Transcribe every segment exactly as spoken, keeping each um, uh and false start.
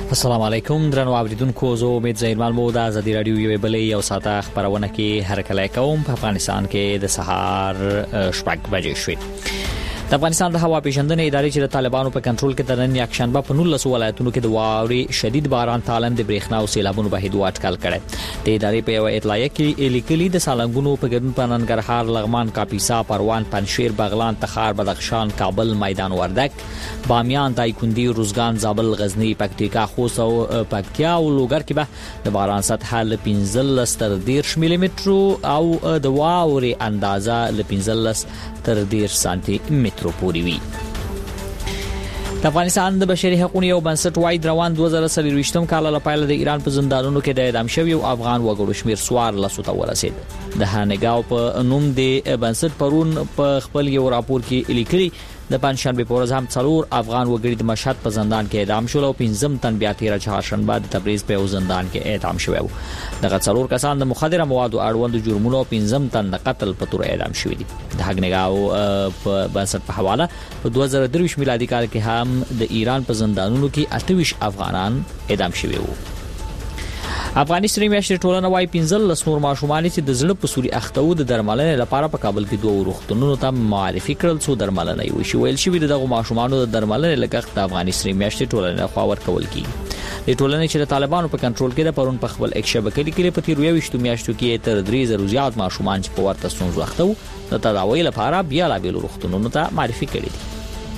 السلام علیکم درنو اوریدونکو، زه امید زیرمل مو د ازادي رادیو یوې بلې یو ساعته خبرونه کې هرکلی کوم. په افغانستان کې د سهار شپږ بجې شوې. د افغانستان د هوا پیژندنې ادارې چې د طالبانو په کنټرول کې د نن یکشنبه په نولس ولایتونو کې د واورې شدید باران تالم د برېښنا او سیلابونو بهیدو اټکل کړی. د ادارې په یو اطلاعیه کې لیکلي د سالنګونو په ګډون په ننګرهار، لغمان، کاپیسا، پروان، پنجشیر، بغلان، تخار، بدخشان، کابل، میدان وردک، بامیان، دایکندي، روزګان، زابل، غزنی، پکتیکا، خوست او پکتیا او لوګر کې به د باران سطحه ل پنځلس تر دېرش ملي متر او د واورې اندازه ل پنځلس تر دېرش سانتي متر پورې وي. د افغانستان د بشري حقوقو یو بنسټ وايي روان دوه زره څلرويشتم کال لپاره د ایران په زندانونو کې د اعدام شوی او افغان وګړو شمیر سوار لسو ته ورسید. د هانګاو په نوم د بنسټ پرون په خپل یو راپور کې لیکلي د پنځشنبه په ورځ هم څلور افغان وګړي د مشهد په زندان کې اعدام شول او پنځم تن بیا تیر چهارشنبه د تبریز په یو زندان کې اعدام شوی وو. دغه څلور کسان د مخدره موادو اړوند جرمونو او پنځم تن د قتل په تور اعدام شوی دي. د هانګاو په بنسټ په حواله په دوه زره درویشت میلادي کال کې هم د ایران په زندانونو کې اته ویشت افغانان اعدام شوی وو. افغاني سری میاشتې ټولنه وايي پنځلس نور ماشومان چې د زړه په سوري اخته وو د درملنې لپاره په کابل کې دوه روغتونونو ته معرفي کړل څو درملنه یې وشي. ویل شوی دغه ماشومانو د درملنې لګښت د افغاني سری میاشتې ټولنه خوا ورکول کیږي. د ټولنې چې د طالبانو په کنټرول کې د پرون په خپل ایک شبکې لیکلي په تیر یويشت میاشتو کې تر درې زره زیات ماشومان چې په ورته ستونزو اخته وو د تداوی لپاره بیا لا بیل روغتونونو ته معرفي کړي دي.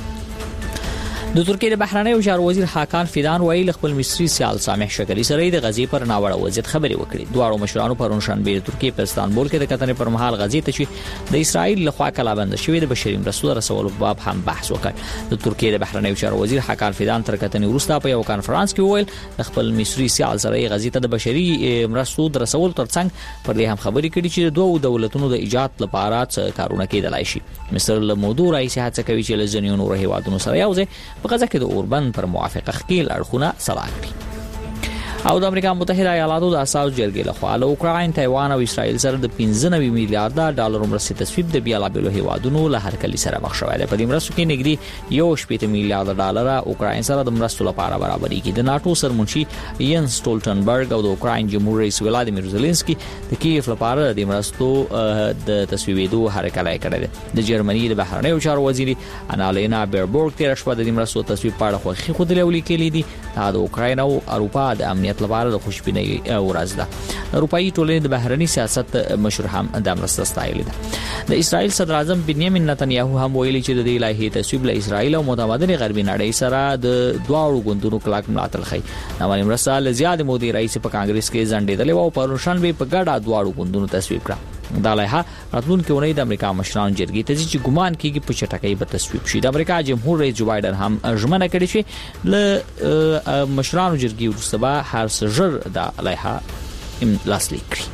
د ترکیې د بهرنیو چارو وزیر حاکان فیدان ویل خپل مصری سیال سامح شکری سره د غزې پر ناوړه وضعیت خبرې وکړې. دواړو مشرانو پرون شنبه د ترکیې په استانبول کې د کتنې پر مهال غزې ته چې د اسرائیل لخوا کلابند شوې د بشري مرستو رسولو په باب هم بحث وکړ. د ترکیې د بهرنیو چارو وزیر حاکان فیدان تر کتنې وروسته په یو کانفرنس کې وویل د خپل مصری سیال سره غزې ته د بشري مرستو رسولو ترڅنګ پر دې هم خبرې کړې چې د دوه دولتونو د ایجاد لپاره څه کارونه کېدلای شي. مصر له موضوع رئیس هڅه کوي چې له ځینو نورو هیوادونو سره یوځای په غزه کې د اوربند پر موافقه خکیل اړخونه سره کړی. او د امریکا متحده ایالاتو د اساس جرګې لخوا له اوکراین، تایوان او اسرائیل سره د پنځه نوي میلیارډ ډالر مرستې تصویب د بیلابیلو هیوادونو له هرکلي سره مخ شوی دی. په دې مرستو کې نږدې یو شپېته میلیارډ ډالر اوکراین سره د مرستو لپاره برابرېږي. د ناتو سرمنشي ینس سټولټنبرګ او د اوکراین جمهور رئیس ولادیمیر زيلنسکي د کیف لپاره د مرستو د تصویبېدو هرکلی کړی دی. د جرمني د بهرنیو چارو وزیر انالینا بیربورګ تیر شپه د مرستو تصویب په اړه خوښي خوده ولیکلې دي. دا د اوکراین او اروپا د امنیت لپاره د خوشبینۍ ورځ ده. اروپאי ټولنې د بهرني سیاست مشر هم د مرسته ستایلې ده. د اسرائیل صدر اعظم بنیامین نتنیاهو هم ویلي چې د دې لایحې تصویب له اسرائیل او متمدن غربي نړۍ سره د دواړو ګوندونو کلک ملاتړ کوي. نوې مرسته له زیات مودې رئیس په کانګرس کې ځنډېدلې او په روشنبه په ګډه دواړو ګوندونو تصویب کړه. دا لایحه راتلونکي اونۍ د امریکا مشرانو جرګې ته چې ګومان کیږي په چټکۍ به تصویب شي. د امریکا جمهور رئیس جو بایدن هم ژمنه کړې چې له مشرانو جرګې وروسته به هر څه ژر د لایحه لاسلیک کړي.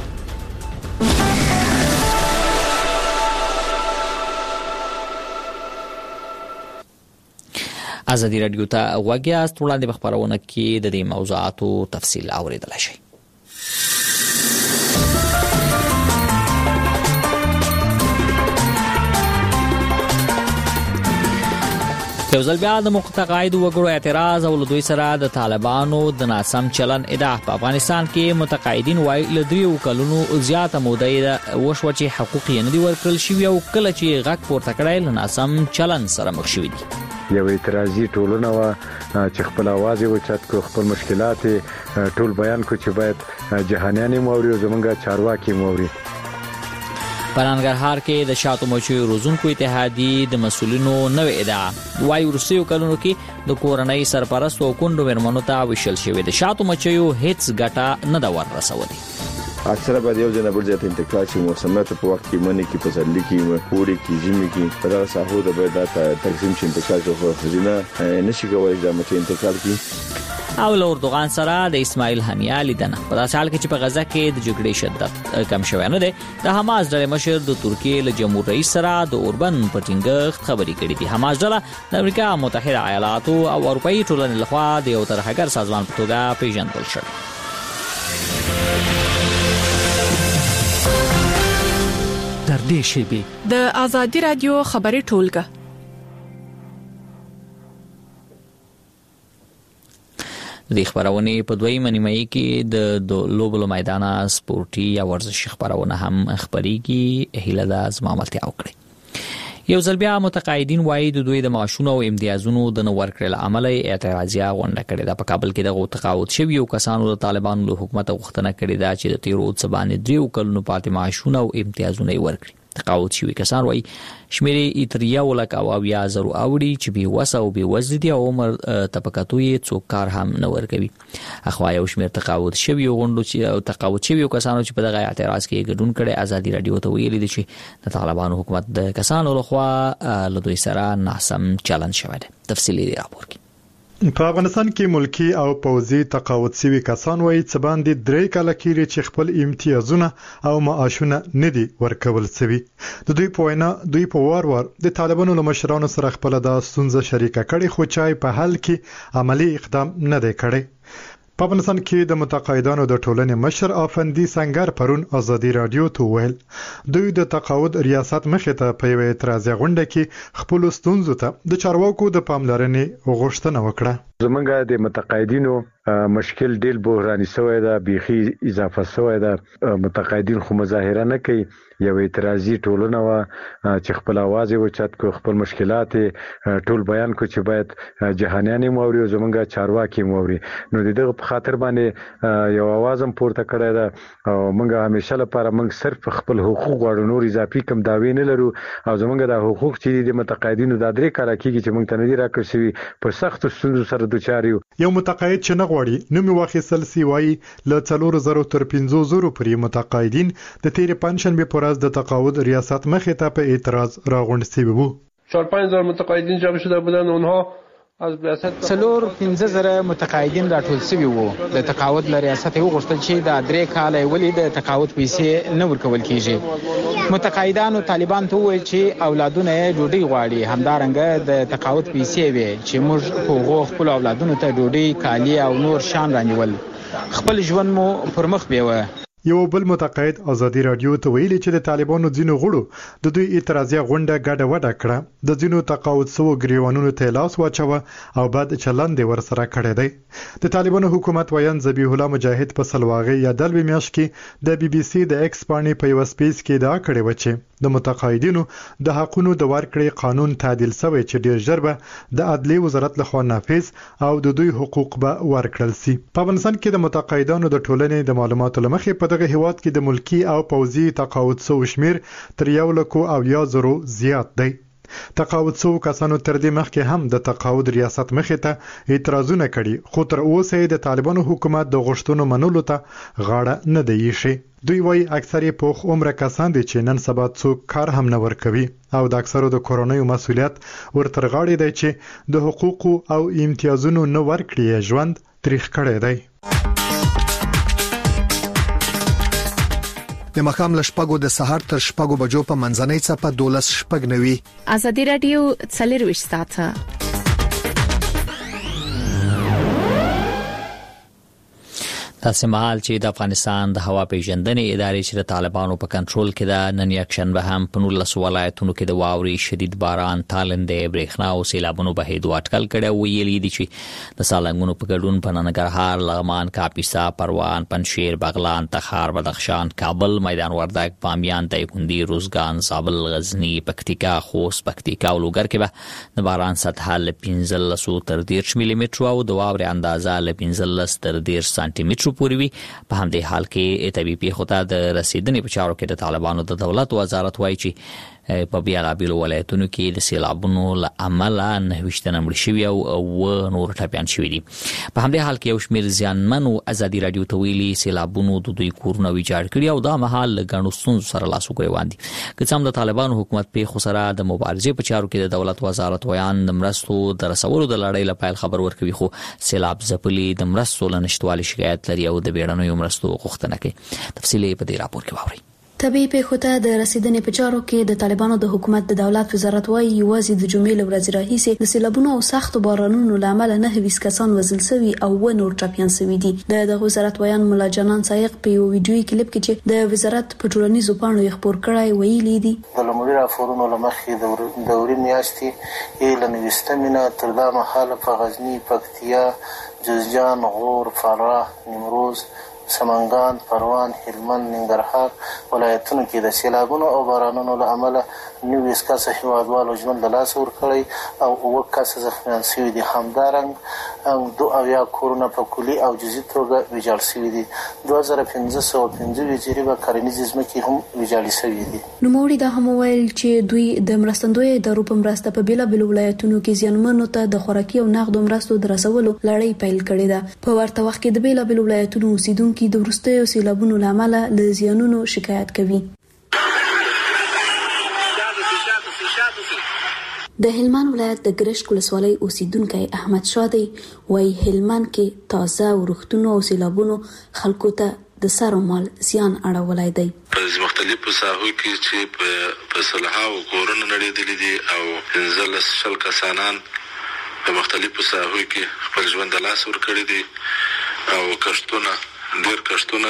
ازادي رادیو ته غوږیاست. وړاندې خبرونه کې د دې موضوعاتو تفصیل اوریدلای شئ. یو ځل بیا د متقاعدو وګړو اعتراض او له دوی سره د طالبانو د ناسم چلن ادعا. په افغانستان کې متقاعدین وايي له دریو کلونو زیاته موده وشوه چې حقوق یې نه دي ورکړل شوي او کله چې غږ پورته کړی له ناسم چلن سره مخ شوي دي. یو اعتراضي ټولنه وه چې خپل اواز یې اوچت کړو، خپل مشکلات ټول بیان کړو چې باید جهانیان یې واوري او زموږ چارواکي یې واوري. په ننګرهار کې د شاتو مچیو روزونکو اتحادیې د مسؤلینو نوې ادعا وايي وروستیو کلونو کې د کورنۍ سرپرست او کونډو مېرمنو ته ویشل شوی د شاتو مچیو هیڅ ګټه نه ده ورسولې. اکثره به یو ځنه بل ځای ته انتقال شي. موسمیات په وخت کې منی کې پسرلي کې وړي کې ژمي کې په دغه ساحو د باید تقسیم شي انتقال شو. خو ځینه نشي کولای د مچ انتقال کی او له اردوغان سره د اسماعیل هنیا لیدنه په داسې حال کې چې په غزه کې د جګړې شدت کم شوی نه دی. د حماس ډلې مشر د ترکیې له جمهور رئیس سره د اوربن په ټینګښت خبرې کړې دي. حماس ډله د امریکا متحده ایالاتو او اروپאי ټولنې لخوا د یو ترهګر سازمان په توګه پیژندل شوی. در دې شیبې د ازادي رادیو خبري ټولګه د خبرونه په دوی منیمای کې د لوبلو میدان سپورتي یا ورزشي خبرونه هم خبريږي هیله د ازماملتیا وکړي. یو ځل بیا متقاعدین وایي د دوی د معاشونو او امتیازونو د نو ورکړل عمل اعتراضیه غونډه کړې ده. په کابل کې د تقاعد شوی او کسانو د طالبانو له حکومت غوښتنه کړې ده چې د تیرو څبانې دریو کلونو پاتې معاشونه او امتیازونه ورکړي. تقاعد شوی کسان وایي شمیرې اتریا ولک او بیا زرو اوړي چې به وسه او به وزدي او عمر طبقاتو یې څوک کار هم نه ورکوي. اخوا یو شمیر تقاعد شوی غونډو چې تقاعد شوی کسانو چې په دغه اعتراض کې ګډون کړي ازادي رادیو ته ویلي دي چې د طالبانو حکومت د کسانو لخوا له دوی سره ناسم چلند شوی دی. تفصیلي راپور کې په افغانستان کې ملکی او پوځي تقاعد شوی کسان وایي چې باندې درې کاله کېږي چې خپل امتیازونه او معاشونه نه دي ورکول شوی. د دوی په وینا دوی په وار وار د طالبانو له مشرانو سره خپل د ستونزې شریکه کړي خو چای په حل کې عملی اقدام نه دی کړی. په افغانستان کې د متقاعدانو د ټولنې مشر افندي سنگر پرون ازادي رادیو ته ویل دوی د تقاعد ریاست مخې ته په یوه اعتراضي غونډه کې خپل ستونزو ته د چارواکو د پاملرنې غوښتنه وکړه. زمونږ د متقاعدینو مشکل ډېر بحراني شوی دا بيخي اضافه شوی دا. متقاعدین خو مظاهره نه کوي، یو اعتراضي ټولنه وا چې خپل आवाज وچت کو خپل مشکلات ټول بیان کو چې باید جهانیان موري او زمونږ چارواکي موري. نو دغه په خاطر باندې یو आवाज هم پورته کړی دا او موږ همیشه لپاره موږ صرف خپل حقوق غواړو، نور اضافي کم داوی نه لرو او زمونږ د حقوق چې د متقاعدینو د درې کاله کېږي چې موږ ته نه دي راکړي په سخت ستونزو سره دوچاریو. یو متقاعد چې نه غواړي نوم واخیستل سی وایي له څلور زره تر پنځه زره پورې متقاعدین د تیر پنځشنبه پر ورځ د تقاعد ریاست مخې ته په اعتراض راغونډ شوي وو. چهار پنج هزار متقاعدین جمع شده بودند. اونها از ریاست څلور پنځه زره متقاعدین راټول شوي وو. د تقاعد له ریاست یې وغوښتل چې د درې کاله ولې د تقاعد پیسې نه ورکول کیږي. متقاعدانو طالبان ته وویل چې اولادونه یې ډوډۍ غواړي، همدارنګه د تقاعد پیسې وي چې موږ په هغو خپل اولادونو ته ډوډۍ، کالي او نور شان رانیول. خپل ژوند مو پر مخ بیوه. یو بل متقاعد ازادي رادیو ته ویلي چې د طالبانو ځینو غړو د دوی اعتراضي غونډه ګډه وډه کړه، د ځینو تقاعد سو ګریوانونو ته لاس واچوه او بعد چلند ورسره کړی دی. د طالبانو حکومت ویان ذبیح الله مجاهد په سلواغي یا دلوي میاش کې د بي بي سي د ایکس باندې په یو سپیس کې دا کړی و چې د متقاعدینو د حقونو د ورکړې قانون تعدیل شوی چې ډیر ژر به د عدلي وزارت لخوا نافذ او د دوی حقوق به ورکړل شي. په افغانستان کې د متقاعدانو د ټولنې د معلوماتو لمخې په دغه هیواد کې د ملکی او پوځي تقاعد سو شمیر تر یو لکو او یا زرو زیات دی. تقاعد سو کسانو تر دې مخکې هم د تقاعد ریاست مخې ته اعتراضونه کړي خو تر اوسه د طالبانو حکومت د غوښتنو منلو ته غاړه نه دی ایښې. دوی وايي اکثره پوخ عمر کسان دي چې نن سبا څوک کار هم نه ورکوي او د اکثرو د کورونیو مسولیت ورتر غاړې دی چې د حقوقو او امتیازونو نه ورکړي ژوند تاریخ کړی دی. د مخام لشپګو د سحر تر شپګو بجو په منځنۍ څپه دولس شپګ نوي. ازادي رادیو څلور ساعته تاسو مهال چې د افغانستان د هوا پیژندنې ادارې چې د طالبانو په کنټرول کې ده نن یکشن به هم په نولس ولایتونو کې د واوري شدید باران، تالندې، برېښنا او سیلابونو بهید واټکل کړي. ویلي دي چې د سالنګونو په ګډون په ننګرهار، لغمان، کاپیسا، پروان، پنشیر، بغلان، تخار، بدخشان، کابل، میدان وردګ، بامیان، دایکنډي، روزګان، زابل، غزنی، پکتیکا، خوست، پکتیکا او لوګر کې به د باران سطح له پنځلس تر دېرش ملي متر او د واوري اندازه له پنځلس تر دېرش سانتي متر پورې وي. په همدې حال کې طبي پیښو ته د رسیدنې په چارو کې د طالبانو د دولت وزارت وایي چې په بیلابیلو ولایتونو کې د سیلابونو له امله نهه مړه شوي او اووه نور ټپیان شوي دي. په همدې حال کې یو شمېر زیانمنو ازادي رادیو ته ویلي سیلابونو د دوی کورونه ویجاړ کړي او دا مهال له ګڼو ستونزو سره لاس و ګرېوان دي. که څه هم د طالبانو حکومت پیښو سره د مبارزې په چارو کې د دولت وزارت ویان د مرستو د رسولو د لړۍ له پیل خبر ورکوي، خو سیلاب ځپلي د مرستو له نشتوالي شکایت لري او د بیړنیو مرستو غوښتنه کوي. تفصیل په دې راپور کې واورئ. طبيعي پیښو ته د رسیدنې په چارو کې د طالبانو د حکومت د دولت وزارت وايي یوازې د جمعې له ورځې راهیسې د سیلابونو او سختو بارانونو له امله نه ویس کسان وژل شوي او و نور ټپیان شوي دي. د دغه وزارت وایان مولا جانان سایق په یو ویډیوي کلیپ کې چې د وزارت په ټولنیزو پاڼو یې خپور کړی ویلي دي د لومړي راپورونو له مخې د دوري میاشتې یې له نویستمینه تر دا مهاله په غزني، پکتیا، جوزجان، غور، فراه، نیمروز، سمنګان، پروان، هلمند، ننګرهار ولایتونو کې د سیلابونو او بارانونو له امله نوي کسه هیوادوالو ژوند له لاسه ورکړی او اووه کسه زخمیان شوي دي. همدارنګ دوه اویا کورونه په کلي او جزئي توګه ویجاړ شوي دي. دوه زره پنځه سوه پنځه ویجاړې به کرنیزې ځمکې هم ویجاړې شوي دي. نوموړي دا هم وویل چې دوی د مرستندویه ادارو په مرسته په بېلابېلو ولایتونو کې زیانمنو ته د خوراکي او نغدو مرستو د رسولو لړۍ پیل کړې ده. په ورته وخت کې د بېلابېلو ولایتونو اوسیدونکو کې د وروستیو سیلابونو له امله له زیانونو شکایت کوي. د هلمند ولایت د ګرشک ولسوالۍ اوسیدونکی احمد شادی وايي هلمند کې تازه ورښتونو او سیلابونو خلکو ته د سر او مال زیان اړولی دی. په مختلفو ساحو کې چې په سلهاو کورونه نړېدلي دي او پنځلس شل کسانان په مختلفو ساحو کې خپل ژوند د لاس ورکړي دي او کښتونه ډېر کښتونه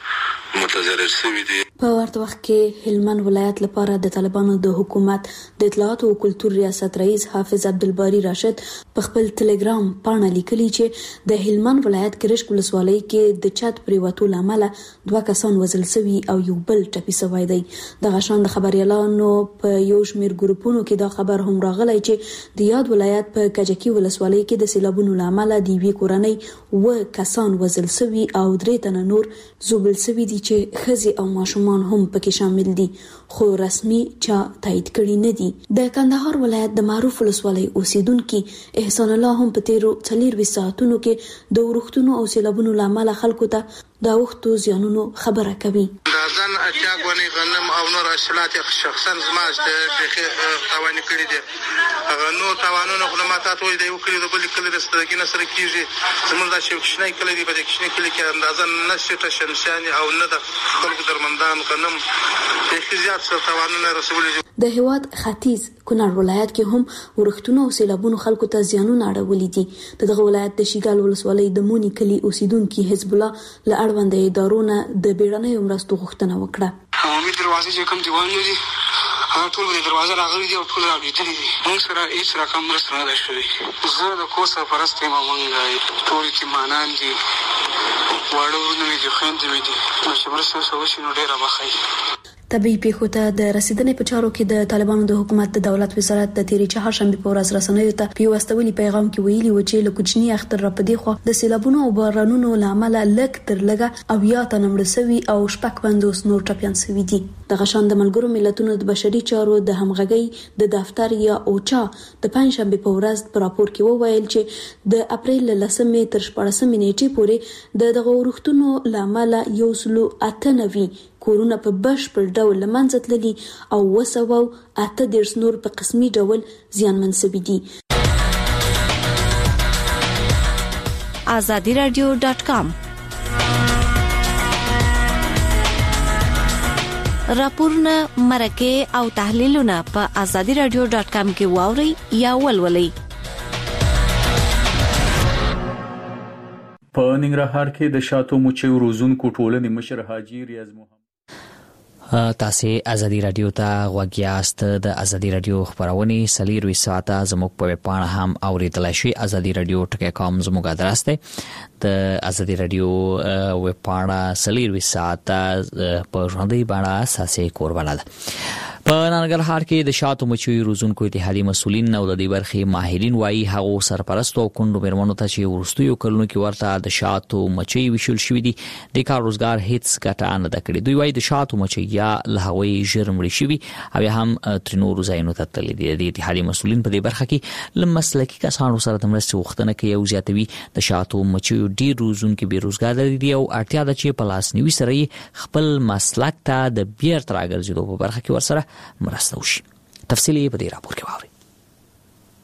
متضرر شوي دي. په ورته وخت کې هلمند ولایت لپاره د طالبانو د حکومت د اطلاعات او کلتور ریاست رئیس حافظ عبدالباری راشد په خپل ټلګرام پاڼه لیکلي چې د هلمند ولایت ګرشک ولسوالۍ کې د چت پریوتو له امله دوه کسان وژل شوي او یو بل ټپي شوی دی. دغه شان د خبريالانو په یو شمېر ګروپونو کې دا خبر هم راغلی چې د یاد ولایت په کجکي ولسوالۍ کې د سیلابونو له امله د یوې کورنۍ و کسان وژل شوي او درې تنه نور زوبل شوي دي چې ښځې او ماشومان هم پکې شامل دي خو رسمي چا تایید کړي نه دي. د کندهار ولایت د معروف ولسوالۍ اوسیدونکي احسان الله هم په تیرو څلورویشت ساعتونو کې د ورښتونو او سیلابونو له امله خلکو ته د اوښتو زیانونو خبره کوي. ځان اچا غونې غنم او نور حاصلات شخصا زما د تاوان کړي دي. هغه نو تاوانونه خو ما تاسو وایي د یو کلی د بل کلی د سترګې نه سره کیږي. زموږ د شیخ شنای کلی دی په دې کې کلی کې اندازه نه شته شمشاني او نه د خلکو درمندان غنم د زیات سره تاوانونه رسولي. د هیواد ختیځ کونړ ولایت کې هم ورښتونو او سیلابونو خلکو ته زیانونه اړولي دي. دغه ولایت د شیګال ولسوالۍ د مونی کلی اوسیدونکي حزب الله له اړوند ادارو نه د بیړنیو مرستو غوښتنه وکړه. عمومي دروازې چې کوم دیوال دي هغه ټول د دروازه راغلي دي او ټول راوړېدلي دي. موږ سره هېڅ رقم مرسته نه ده شوې. زه د کور سرپرست یم. موږ ټول یتیمانان دي، واړه وروڼه مې دي، خویندې مې دي. نو چې مرسته ورسره وشي نو ډېره به ښه. طبيعي پیښو ته د رسیدنې په چارو کې د طالبانو د حکومت د دولت وزارت د تیرې چهارشنبې په ورځ رسنیو ته په واستولي پیغام کې ویلي و چې له کوچني اختر را پدې خو د سیلابونو او بارانونو له امله لږ تر لږه او یا تنمړ شوي او شپږ پنځوس نور ټپیان شوي دي. دغه شان د ملګرو ملتونو د بشري چارو د همغږۍ د دفتر یا اوچا د پنځشنبې په ورځ په راپور کې وویل چې د اپریل له لسمې تر شپاړسمې نیټې پورې د دغه ورښتونو له امله یو سلو اته نوي کورونه په بشپړ ډول له منځه تللي او اوه سوه اته دېرش نور په قسمي ډول زیانمن شوي دي. آزادي رادیو ډاټ کام راپورونه، مرکې او تحلیلونه په آزادي رادیو ډاټ کام کې واورئ یا ولولئ. په ننګرهار کې د شاتو مچیو روزونکو ټولنې مشر حاجی ریاض محمد تاسو ازادي رادیو ته غوږ یاست. د ازادي رادیو خبرونه سلیروي ساعته زموږ په پاڼه هم اوریدلای شئ. ازادي رادیو ټکی کام زموږ ادرس دی. د ازادي رادیو ویب پاڼه سلیروي ساعته په ژوندۍ بڼه اساسي کوربانه ده. په ننګرهار کې د شاتو مچیو روزونکو اتحادیې مسؤلین او د دې برخې ماهرین وایي هغه سرپرستو او کندو میرمنو ته چې ورستیو کلونو کې ورته د شاتو مچي وشول شوې دي د کار روزګار هیڅ ګټه نه ده کړې. دوی وایي د شاتو مچي یا له هغوی ژر مړې شوي او هم تر نورو ځایونو ته تللي دي. د اتحادیې مسؤلین په دې برخه کې له مسلکي کسانو سره د مرستې غوښتنه کوي او زیاتوي د شاتو مچیو ډېر روزونکي بې روزګاره دي او اړتیا ده چې په لاسنیوي سره یې خپل مسلک ته د بیرته راګرځېدو په برخه کې ورسره مرسته وشي. تفصیل یې په دې راپور کې واورئ.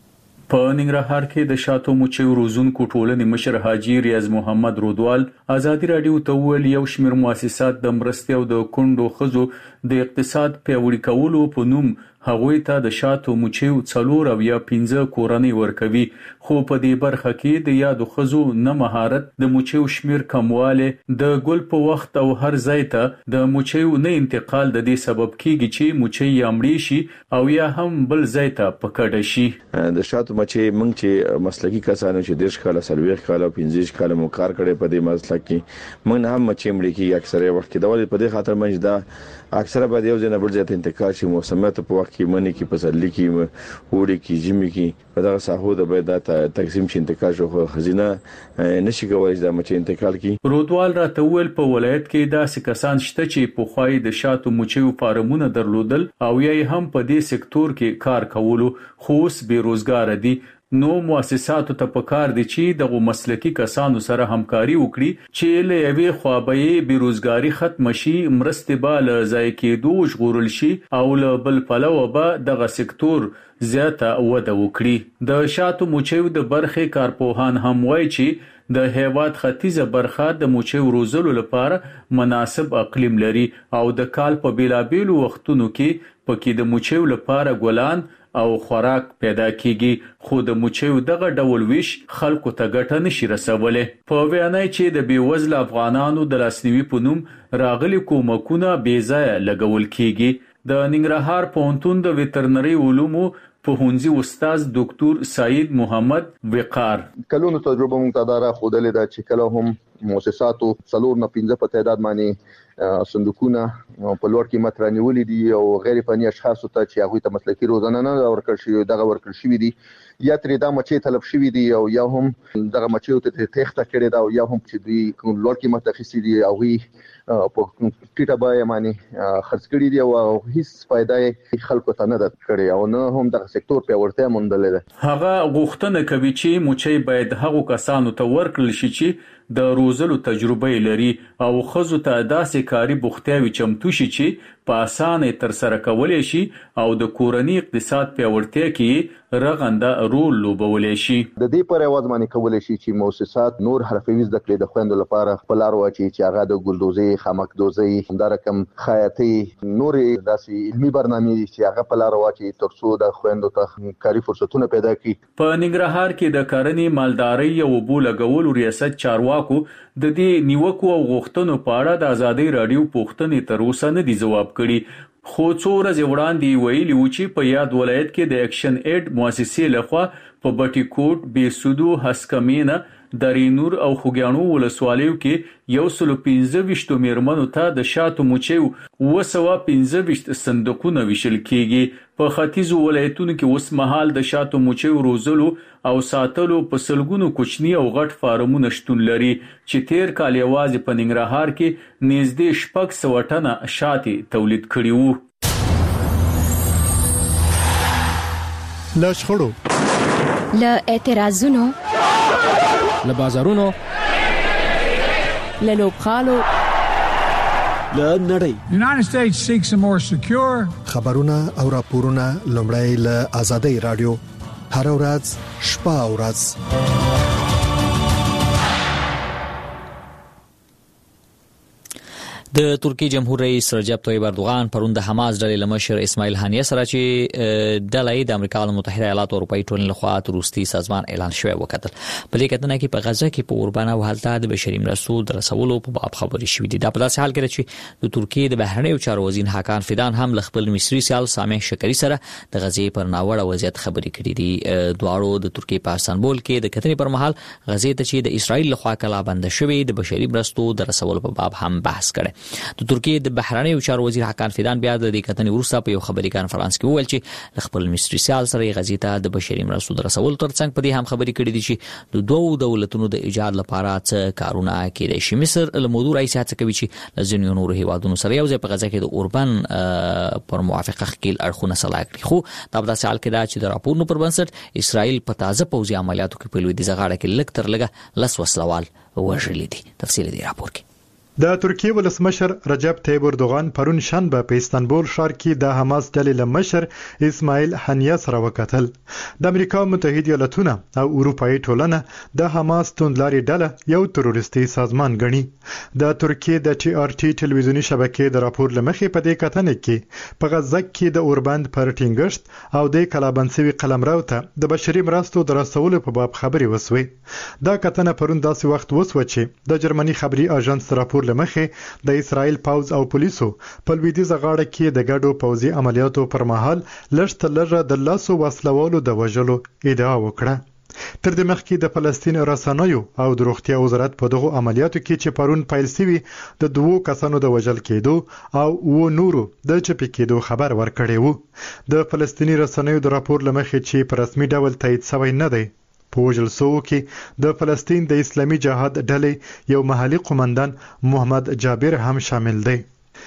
په ننګرهار کې د شاتو مچیو روزونکو ټولنې مشر حاجی ریاض محمد رودوال ازادي رادیو ته ویل یو شمېر مؤسسات د مرستې او د کونډو ښځو د اقتصاد پیاوړي کولو په نوم هغوی ته د شاتو مچیو څلور او یا پنځه کورنۍ ورکوي، خو په دې برخه کې د یادو ښځو نه مهارت، د مچیو شمېر کمواله، د ګل په وخت او هر ځای ته د مچیو نه انتقال د دې سبب کیږي چې مچۍ یا مړې شي او یا هم بل ځای ته پکړه شي. د شاتو مچۍ موږ چې مسلکی کسانو چې دیش کاله سلويخ کاله پنځه کاله مو کار کړي په دې مسلک کې موږ هم مچۍ مړې کې اکثره وخت کې د ولې په دې خاطر موږ دا اکثره به یو ځنه بل ځای ته انتقال شي، موسمیات په وخت کې منی کې پسرلی کې وړي کې جمی کې په دغه ساحو د به د تقسیم شي انتقال شو خزینه نشي کولای د مچۍ انتقال کی. رودوال را تول په ولایت کې داسې کسان شته چې په خوای د شاتو مچیو فارمونه درلودل او یا هم په دې سکتور کې کار کولو، خو اوس بیروزګار دي. نو مؤسساتو ته پکار دي چې دغه مسلکی کسانو سره همکاري وکړي چې له یوې خوا بیروزګاری ختم شي، مرستې به له ځای کېدو ژغورل شي او له بل پلوه به دغه سکتور زیاته وده وکړي. د شاتو مچیو د برخې کارپوهان هم وایي چې د هیواد ختیځه برخه د مچیو روزلو لپاره مناسب اقلیم لري او د کال په بیلابیلو وختونو کې پکې د مچیو لپاره ګلان او خوراک پیدا کیږي، خو د مچیو دغه ډول ویش خلکو ته ګټه نشي رسولای. په ویانای چې د بیوزله افغانانو د لاسنیوي په نوم راغلي کومکونه بې ځایه لګول کیږي. د ننګرهار پوهنتون د ویټرنري علومو پوهنځي استاد ډاکټر سعید محمد وقار کلونو تجربه مونږ ته دا خودلې ده چې کله هم مؤسساتو څلور نه پنځه په تعداد باندې صندوقونه په لوړ قیمت رانیولې دي او غیر فني اشخاصو ته چې هغه ته مسلکي روزنه نه ورکړ شي دغه ورکړ شي دي یا ترې دا مچۍ طلب شوی دي او یا هم دغه مچۍ ته تخته کړي دا او یا هم چې دوی لوړ قیمت اخیستي دي او هی په ټیټه بیه باندې خرڅ کړي دي او هیڅ فائدې خلکو ته نه ده کړې او نه هم دغه سکتور پیاوړتیا موندلې ده. هغه غوښتنه کوي چې مچۍ باید هغو کسانو ته ورکړل شي چې د روزلو تجربه لري او خزو ته داسې کاری بوختیاوي چمتو شي چې په اسانه تر سره کولای شي او د کورنۍ اقتصاد پیاوړتیا کې رغنده رول لوبولای شي. د دې پر اواز باندې کولای شي چې مؤسسات نور حرفوي زده کړې د خويندو لپاره خپل لار واچي چې هغه د ګلدوزي، خامکدوزي، همدا رقم خیاطي، نور داسې علمي برنامې چې هغه په لار واچي ترڅو د خويندو ته کاري فرصتونه پیدا کړي. په ننګرهار کې د کرنې، مالدارۍ او اوبو لګولو ریاست چارواکو د دې نیوکو او غوښتنو په اړه د ازادي رادیو پوښتنې تر اوسه نه دي ځواب کړي، خو څو ورځې وړاندې ویلي و چې په یاد ولایت کې د اکشن ایډ مؤسسې لخوا په بټي کوټ، بیسودو، هسکمینه، درینور او خوګیاڼو ولسوالیو کې یو سل پنځه ویشت میرمنو ته د شاتو مچیو اوه سوه پنځه ویشت صندوقونه ویشل کیږي. په ختیځو ولایتونو کې اوس مهال د شاتو مچیو روزلو او ساتلو په سلګونو کوچني او غټ فارمونه شتون لري چې تیر کال یوازې په ننګرهار کې نږدې شپږ سوه ټنه شاتې تولید کړي وو. له شخړو، له اعتراضونو، له بازارونو، له لوبخالو، له نړۍ United States seeks a more secure خبرونه او راپورونه لومړی له آزادۍ رادیو هر ورځ شپه او ورځ. د ترکی جمهور رئیس رجب طیب اردوغان پرون د حماس ډلې لمشر اسماعیل هانیه سره چې ډلې د امریکا متحده ایالاتو او اروپאי ټولنې لخوا تروریستي سازمان اعلان شوی وکړل. په دې کتنه کې په غزه کې په اوربانه او حالت د بشري مرستو د رسولو په باب خبرې شوې دي. دا په داسې حال کې چې د ترکیه د بهرنیو چارو وزیر حکان فیدان هم خپل مصری سیال سامح شکری سره د غزې پر ناوړه وضعیت خبرې کړې دي. دواړو د ترکیه په استانبول کې د کتنې پر مهال غزې ته چې د اسرائیل لخوا کلا بند شوې د بشري مرستو د رسولو په باب هم بحث کړي. د ترکیه د بهرنیو چارو وزیر حکان فیدان بیا د دې کتنې وروسته په یو خبري کانفرنس کې وویل چې خپل مصری سیال سره غزې ته د بشري مرستو د رسولو ترڅنګ په دې هم خبري کړې دي چې د دوو دولتونو د ایجاد لپاره څه کارونه کېدای شي. مصر له موضوع رئیس هڅه کوي چې له ځینو نورو هیوادونو سره یو ځای په غزه کې د اوربان پر موافقه خکیل اړخونه صلاح کړي، خو دا په داسې حال کې دا چې د راپورونو پر بنسټ اسرائیل په تازه پوځي عملیاتو کې په لویدیځه غاړه کې لږ تر لږه لس وسلوال وژلي دي. تفصیل دی راپور کې. د ترکیه ولسمشر رجب طیب اردوغان پرون شنبه په استانبول ښار کې د حماس ډلې لمشر اسماعیل هنیه سره وکتل. د امریکا متحده ایالاتونه او اروپאי ټولنه د حماس توندلاري ډله یو تروریستي سازمان ګڼي. د ترکیه د ټي آر ټي ټلویزیونی شبکې د راپور لمخې په دې کتنه کې په غزه کې د اوربند پر ټینګښت او د کلابنسوي قلمرو ته د بشري مرستو د رسولو په باب خبري وسوي. دا کتنه پرون داسې وخت وسو چې د جرمني خبري اژانس راپور لمخې د اسرائیل پوز او پولیسو په لویدیځه غاړه کې د ګډو پوځي عملیاتو پر مهال لږ تر لږه د لاسو وسلوالو د وژلو ادعا وکړه. تر دې مخکې د فلسطین رسنیو او د روغتیا وزارت په دغه عملیاتو کې چې پرون پیل شوي د دوو کسانو د وژل کېدو او و نورو د چپی کېدو خبر ورکړی وو. د فلسطیني رسنیو د راپور لمخې چې په رسمي ډول تایید شوی نه دی، په وژل شوو کې د فلسطین د اسلامي جهاد ډلې یو محلي قومندان محمد جابر هم شامل دی.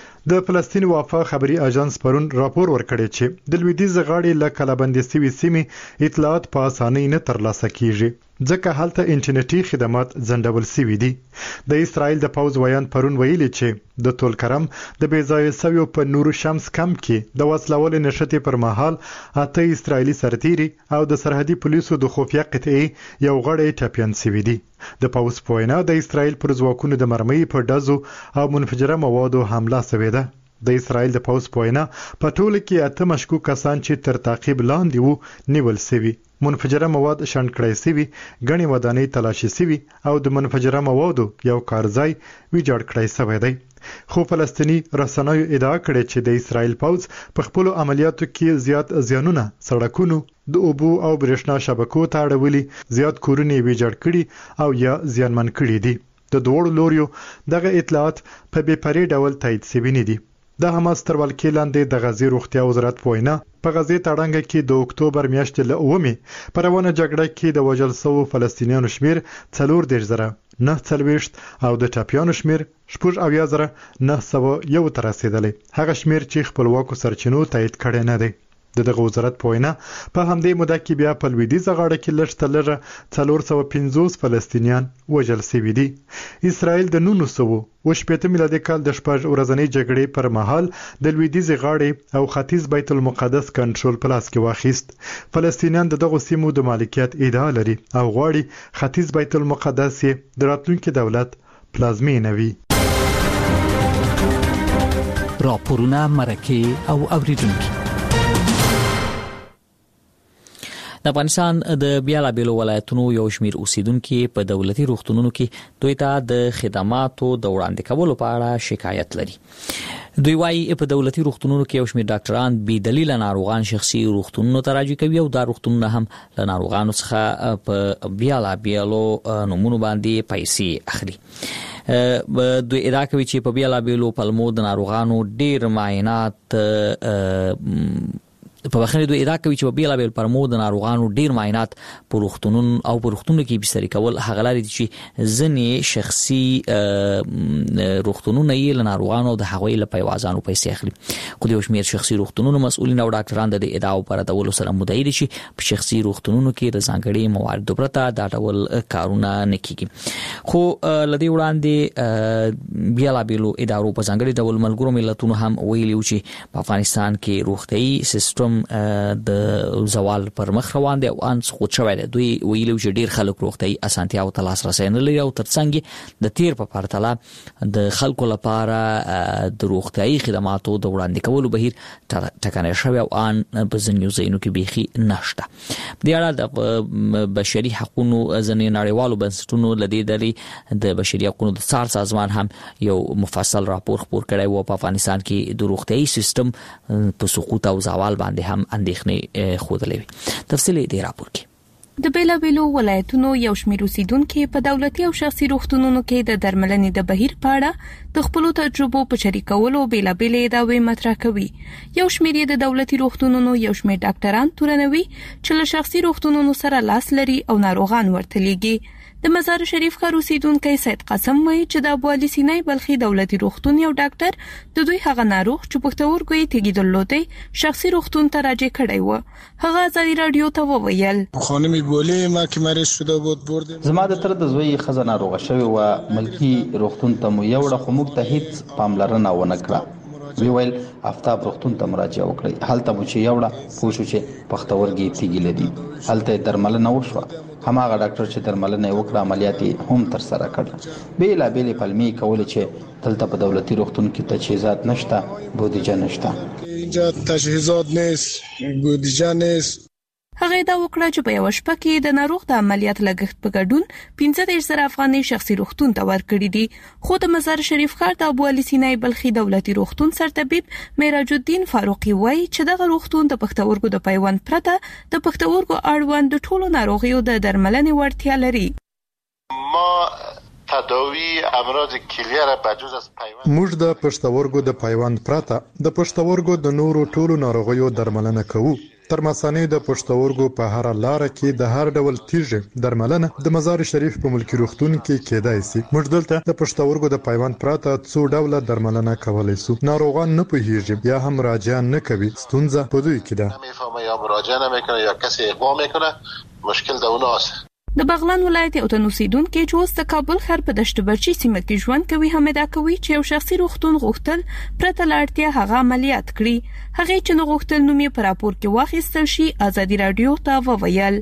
د فلسطین وفا خبري اژانس پرون راپور ورکړی چې د لویدیځ غاړې له کلابندي سوي سیمې اطلاعات په اسانۍ نه ترلاسه کیږي ځکه هلته انټرنیټي خدمات ځنډول شوي دي. د اسرائیل د پوز ویان پرون ویلي چې د تولکرم د بیځایه سویو په نور شمس کم کې د وسلوال نشټې پر مهال اته اسرائیلي سرتیري او د سرحدي پولیسو د خفیه قطعې یو غړی ټپیان شوي دي. د پوز په وینا د اسرائیل پر ځواکونو د مرمۍ په ډزو او منفجره موادو حمله شوې ده. د اسرائیل د پوز په وینا په ټوله کې اته مشکوک کسان چې تر تعقیب لاندې وو نیول شوي، منفجره مواد شنډ کړای شوي، غني ودانۍ تلاشي شوي او د منفجره موادو یو کارځای ویجاړ کړای شوی دی. خو فلسطینی رسنیو ادعا کړې چې د اسرائیل پوز په خپل عملیاتو کې زیات زیانونه سړکونو، د اوبو او برېښنا شبکو ته اړولي، زیات کورونه ویجاړ کړي او یا زیانمن کړي دي. د دوړو لوريو دغه اطلاعات په بې پرې ډول تایید شوي نه دي. د حماس تر ولکې لاندې د غزې روغتیا وزارت په وینا په غزې تړانګه کې د اکتوبر میاشتې له اومې په روانه جګړه کې د وژل شوو فلسطینیانو شمیر څلور دېرش زره نه څلوېښت او د ټپیانو شمیر شپږ اویا زره نه سوه یو ته رسېدلی، هغه شمیر چې خپلواکو سرچینو تایید کړی نه دی. د دغه وزارت په وینا په همدې موده کې بیا په لویدیځه غاړه کې لږ تر لږه څلور سوه پنځوس فلسطینیان وژل شوي دي. اسرائیل د نولس سوه اوه شپېته میلادي کال د شپږ ورځنۍ جګړې پر مهال د لویدیځې غاړې او ختیځ بیت المقدس کنټرول په لاس کې واخیست. فلسطینیان د دغو سیمو د مالکیت ادعا لري او غواړي ختیځ بیت المقدس یې د راتلونکي دولت پلازمینه وي. راپورونه، مرکې او اوریدونکي. د افغانستان د بیلابیلو ولایتونو یو شمیر اوسیدونکو په دولتي روغتونونو کې دوی ته د خدماتو د وړاندې کولو په اړه شکایت لري. دوی وايي په دولتي روغتونونو کې یو شمیر ډاکټران بې دلیل ناروغان شخصي روغتونونو ته راځي کوي او دا روغتونونه هم له ناروغانو څخه په بیلابیلو نمونه باندې پیسې اخلي. دوی ادعا کوي چې په بیلابیلو پلمو د ناروغانو ډیر معاینات په وخت دوی ادعا کوي چې په بیلابیل پرمو د ناروغانو ډیر معاینات په روغتونونو او په روغتونونو کې بستر کول هغه لري چې ځنې شخصي روغتونونو یې له ناروغانو د هغوی له پیوازانو پیسې اخلي. خو د یو شمیر شخصي روغتونونو مسؤلین او ډاکټران د ادعاو پر ډول سره مدعي دي چې په شخصي روغتونونو کې د ځانګړي موارد پرته دا ډول کارونه نه کیږي. خو لدی وړاندې بیلابیلو ادارو په ځانګړي ډول ملګرو ملتونو هم ویلي چې په افغانستان کې روغتي سیستم د زوال پر مخ روان دي او ان خود شوی دی. دوی ویلو چې ډیر خلک روغتي اسانتیا او لاسرسي نه لري او ترڅنګ د تیر په پرتله د خلکو لپاره د روغتي خدماتو د وړاندې کولو بهیر ټکنه شوی او ان په ځینو ځایونو کې بيخي نشته. د اړه د بشري حقوقو ځینې نړیوالو بنسټونو لدی د د بشري حقوقو د څار سازمان هم یو مفصل راپور خپور کړی و په افغانستان کې د روغتي سیستم په سقوط او زوال باندې هم اندېښنې خوذلې. تفصیلی دی راپور کې. د بیلابیلو ولایتونو یو شمېر اوسیدونکو په دولتي او شخصي روغتونونو کې د درملنې د بهیر په اړه د خپل تجربو په شریکولو بیلابیلې داوی مطرح کوي. یو شمېر د دولتي روغتونونو یو شمېر ډاکټران تورنوي چې له شخصي روغتونونو سره لاس لري او ناروغان ورته لیږي. د مزار شریف ښار اوسیدونکی سید قاسم وایي چې د ابو علي سینای بلخي دولتي روغتون یو ډاکټر د دوی هغه ناروغ چې پښتورګو یې تیږې درلودې شخصي روغتون ته راجع کړی و. هغه ازادي رادیو ته وویل خانم گلی ما که مریض شده بود بردیم. زما د تر د زوی خزانه روغه شوی و ملکی روغتون ته مو یوړه خو موږ ته هیڅ پاملرنه ونه کړه. وی ویل افتاب روغتون ته مراجعه وکړي. هلته مو چې یوړه پوه شو چې پښتورګي تیږې لري. هلته درملنه وشوه. هماغه ډاکټر چې درملنه وکړه عملیات هم تر سره کړ. بیلا بیل پلمې کول چې دلته په دولتي روغتون کې تجهیزات نشته، بودیجه نشته. اینجا تجهیزات نیست، بودیجه نیست. هغه دا وکړه چې په یو شپه کې د ناروغ د عملیات لګښت په ګډون پنځه دېرش زره افغانۍ شخصي روغتون ته ورکړي دي. خو د مزار شریف ښار د ابو علي سینای بلخي دولتي روغتون سرطبیب معراج الدین فاروقي وایي چې دغه روغتون د پښتورګو د پیوند پرته د پښتورګو اړوند د ټولو ناروغیو د درملنې وړتیا لري. ما تداوی امراض کلیه را بجز از پیوند موږ د پښتورګو د پیوند پرته د پښتورګو د نورو ټولو ناروغیو درملنه کوو. تر مسانې د پښتورګو په هر لار کې د هر ډول تیږې درملنه د مزار شریف په ملکی روغتون کې کېدای شي. موږ دلته د پښتورګو د پیوند پرته څو ډول درملنه کولای شو. ناروغان نه پوهیږي یا هم مراجعه نه کوي. ستونزه په دوی کې ده. نمیفهمه یا مراجعه نمیکنه یا کسی اقدام میکنه. مشکل د اوناست. د بغلان ولایت یو تن اوسیدونکو چې اوس د کابل ښار په دشت برچی سیمه کې ژوند کوي هم دا کوي چې یو شخصي روغتون غوښتل پرته لاړتیا هغه عملیات کړي. هغه چې نو غوښتل نوم یې پر راپور کې واخیستل شي. ازادي رادیو ته وویل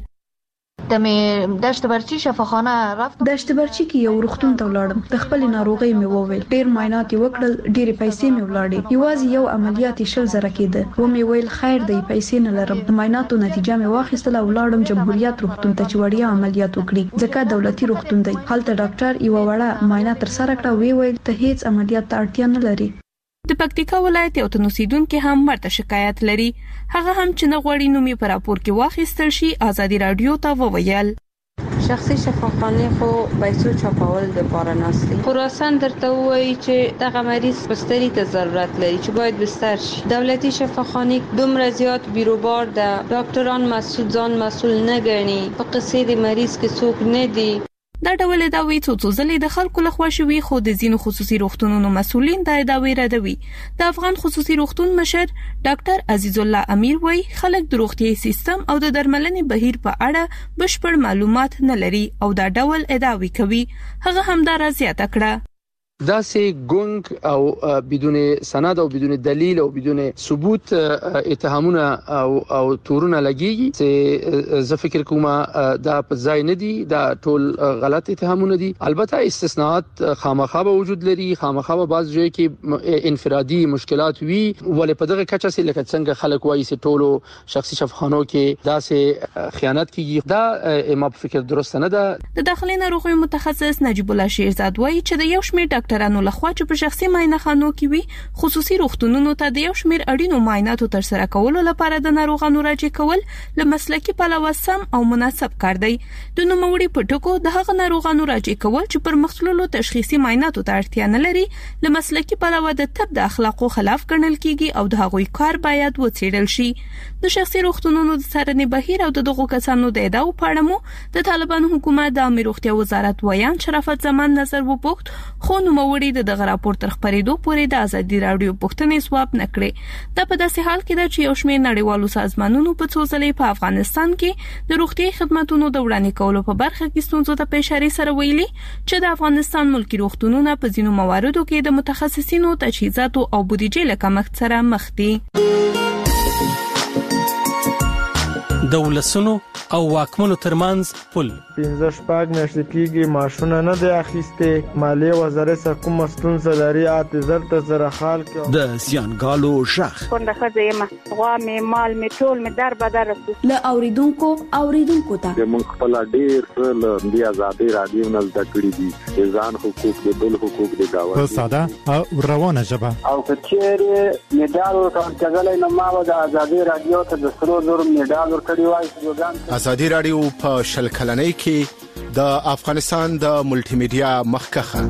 د می دشت برچی شفاخانه رفت. دشت برچی کې یو روغتون ته ولاړم. د خپل ناروغي مې وویل. ډیر معاینات وکړل، ډیره پیسې مې ولاړې. یوازې یو عملیات شل زره کېده. و مې ویل خیر دی، پیسې نه لرم. د معایناتو نتیجه مې واخیستله او ولاړم جمهوریت روغتون ته چې وړیا عملیات وکړي. ځکه دولتي روغتون دی. هلته ډاکټر یو وړه معاینه تر سره کړه. وی ویل ته هیڅ عملیات ته اړتیا نه لري. د پکتیکا ولایت یو تن اوسیدونکو هم ورته شکایت لري. هغه هم چې نه غوړي نومي پر راپور کې واخیستل شي. ازادي رادیو ته وویل شخصي شفاخانه خو پیسو چاپول د پاره ناستي. خراسان درته وایي چې دغه مریض بستري ته ضرورت لري چې باید بستر شي. دولتي شفاخانه دومره زیات بیروبار ده. ډاکټران مسؤل ځان مسؤل نه ګڼي. په قصې د مریض کې څوک نه دي. دا ډول داوی څو څو ځلې د خلکو لخوا شوي خو د ځینو خصوصي روغتونونو مسؤلین دا داوی ردوي. د افغان خصوصي روغتون مشر ډاکټر عزیز الله امیر وایي خلک د روغتي سیستم او د درملنې بهیر په اړه بشپړ معلومات نه لري او دا ډول ادعاوی کوي. هغه هم دا زیاته کړه داسې ګونګ او بدون سند او بدون دلیل او بدون ثبوت اتهامونه او او تورونه لګيږي چې زه فکر کوم دا په ځای نه دي. دا ټول غلط اتهامونه دي. البته استثناءات خامخا به وجود لري. خامخا به بعض ځای کې انفرادي مشکلات وي. ولې په دغه کچه سي لکه څنګه خلک وایي چې ټولو شخصي شفاخانو کې داسې خیانت کیږي. دا ما په فکر درست نه ده. د داخلي ناروغیو متخصص نجیب الله شیرزاد وایي چې د یو شمېر ډاکټرانو لخوا چې په شخصي معاینه خانو کې وي خصوصي روغتونونو ته د یو شمېر اړینو معایناتو تر سره کولو لپاره د ناروغانو راجع کول له مسلکي پلوه سم او مناسب کار دی. د نوموړي په ټکو د هغه ناروغانو راجع کول چې پر مختلفو تشخیصي معایناتو ته اړتیا نه لري له مسلکي پلوه د طب د اخلاقو خلاف ګڼل کیږي او د هغوی کار باید وڅېړل شي. د شخصي روغتونونو د څارنې بهیر او د دغو کسانو د ادعاو په اړه مو د طالبانو حکومت د عامه روغتیا وزارت ویان شرافت زمان نظر وپوښت خو نوموړي د دغه راپور تر خبرېدو پورې د ازادي رادیو پوښتنې ځواب نه کړې. دا په داسې حال کې ده چې یو شمېر نړیوالو سازمانونو په څو ځلې په افغانستان کې د روغتي خدماتو د وړاندې کولو په برخه کې ستونزو ته په اشاره سره ویلي چې د افغانستان ملکی روغتونونه په ځینو مواردو کې د متخصصینو تجهیزاتو او بودیجې له کمښت سره مخ دي. د ولسونو او واکمنو ترمنځ پل پنځه شپږ میاشتې کېږي ماشونه نه دی اخیستې. مالیې وزارت سره کومه ستونزه لري اته زر ته زره خال کې د زیانګالو شخ کونډه ښځه یم. غوا مې مال مې ټول مې در بدر رسو له اوریدونکو اوریدونکو ته موږ خپل ډیر څه له دې ازادي رادیو نه زده کړی دي. ځان حقوق د بل حقوق د گاونډي په ساده او روانه ژبه او کچېره میډال ورکړل نو ما د ازادي رادیو ته د سرو زر میډال ورکړی وای. ازادي رادیو په شل کلنۍ کې د افغانستان د ملټي میډیا مخکخه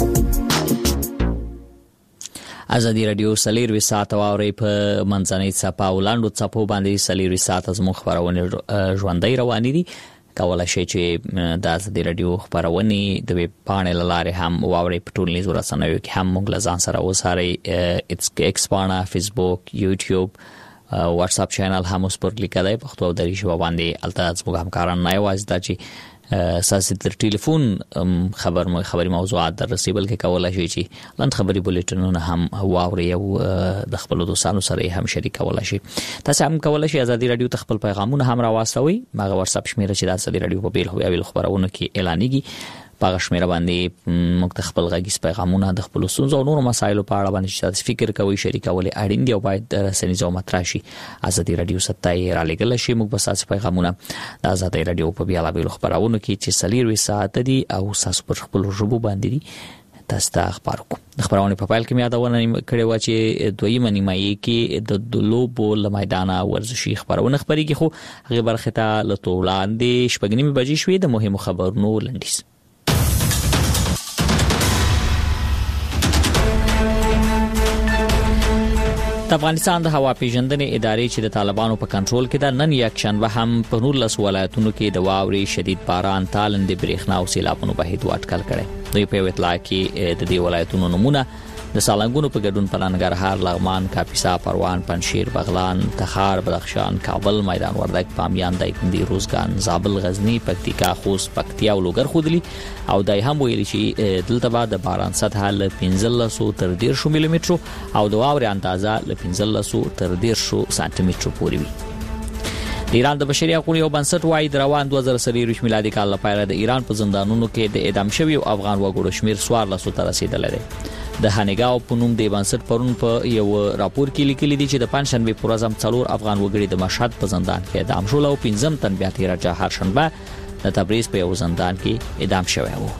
ازادي رادیو سلیروي ساعت او اوري په منځنۍ صفه او لاندو صفو باندې سلیروي ساعت از مخبرونه ژوندۍ روانې دي. کولای شئ چې د ازادي رادیو خبرونه د ویب پاڼې لاره هم واوري په ټولنیزو رسنیو کې هم موږ لزان سره وساري ایکس پاڼه فیسبوک یوټیوب واتس اپ چینل هم اوس پر لیکلای په خپل دری شو باندې الته زموږ همکاران نه وایي دا چې اساس تر ټلیفون خبر خبري موضوعات در رسیبل کې کولای شي چې لاند خبري بولټنونه هم واوري او د خپل دوستانو سره هم شریک کولای شي. تاسو هم کولای شئ ازادي رادیو ته خپل پیغامونه هم راوستوي. ماغه واتس اپ شمیره چې د ازادي رادیو په بیل هویل خبرونه کې اعلانېږي په شمیره باندې موږ خپل غږیز پیغامونه د خپل سنځو نور مسایلو په اړه باندې چې فکر کوي شریکول اړین دی او باید سنځو متراشي ازادي رادیو ستای را لګل شي. موږ بس تاسو پیغامونه د ازادي رادیو په بیل بیل خبرونه کې چې سلیروي ساعت دي او تاسو پر خپل ربو باندې دي تاسو ته خبر کوم. د خبرونه په پایل کې مې یادونه کړې و چې دویمه نیمایي کې د دلوبو لمایدانه ورزشي خبرونه خبريږي خو هغه برخه ته لټولاندې شپږنیمه بجې شوې د مهمو خبرونو لنډیز. د افغانستان د هوا پیژندنې ادارې چې د طالبانو په کنټرول کې ده نن یک شنبه هم په نورلس ولایتونو کې د واورې شدید باران تالند برېښنا او سیلابونو بهید واټکل کړي. دوی په اطلاع کې د دې ولایتونو نمونه د سالنګونو په ګډون په ننګرهار، لغمان، کاپیسا، پروان، پنشیر، بغلان، تخار، بدخشان، کابل، میدان وردګ، بامیان، دایکنډي، روزګان، زابل، غزنی، پکتیکا، خوست، پکتیا او لوګر خودلی او دای هم ویلي چې دلته بعد د باران سطح له پنځلس تر ډیر شو ملي متر او د واورې اندازه له پنځلس تر ډیر شو سانتي متر پورې وي. د ایران د بشري حقوقو یو بنسټ وايي د روان دوه زره څلور میلادي کال لپاره د ایران په زندانونو کې د اعدام شوی افغان وګړو شمیر څوارلس ته رسیدلی دی. د هانګاو په نوم د بنسټ پرون په یو راپور کې لیکلي دي چې د پنځشنبه پر ورځ هم څلور افغان وګړي د مشهد په زندان کې اعدام شول او پنځم تن بیا تیر راځه هر شنبه د تبریز په یو زندان کې اعدام شوی وو.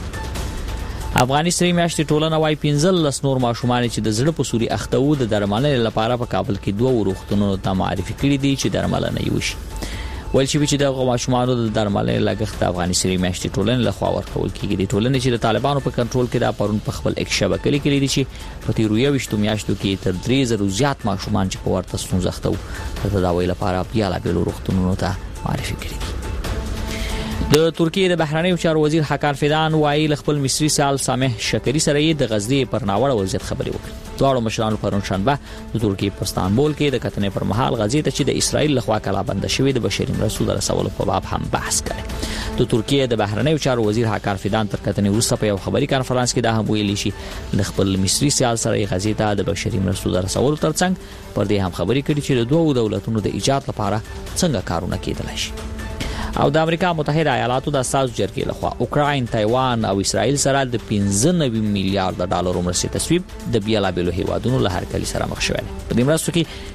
افغاني سری میاشتې ټولنه وايي پنځلس نور ماشومان چې د زړه په سوري اخته وو د درملنې لپاره په کابل کې دوه وروختونو ته معرفي کړي دي چې درملنه یې وشي. ول چې چې د ماشومانو د درملنې لګښت افغاني سری میاشتې ټولنې له خوا ورکول کیږي. د ټولنې چې د طالبانو په کنټرول کې دا پرون په خپل یک شبکې لیکلي دي چې په تیر یو وشتو میاشتو کې تر درې زره زیات ماشومان چې په ورته ستونزه اخته وو د تداوی لپاره بیا لا بیل وروختونو ته معرفي کړي دي. د ترکیه د بهرنیو چارو وزیر حکان فیدان وایي خپل مصری سال سامح شکری سره د غزدی پر ناوړه وضعیت خبري وکړه. دواړو مشرانو پرون شنبه د ترکیه په استانبول کې د کتنې پر مهال غزې ته چې د اسرایل لخوا کلا بند شوی د بشري مرستو رسولو په باب هم بحث کړي. د ترکیه د بهرنیو چارو وزیر حکان فیدان تر کتنې وروسته په یو خبري کانفرنس کې دا هم ویلي چې د خپل مصری سال سره غزې ته د بشري مرستو رسولو ترڅنګ پر دې هم خبري کړي چې د دوه دولتونو د ایجاد لپاره څنګه کارونه کېدلای شي. او د امریکا متحده ایالاتو د اساس جرګې لخوا اوکراین، تایوان او اسرائیل سره د پنځه نوي میلیارډ ډالر مرستې تصویب د بیلابیلو هیوادونو له هرکلي سره مخ شوی. په دې مرستو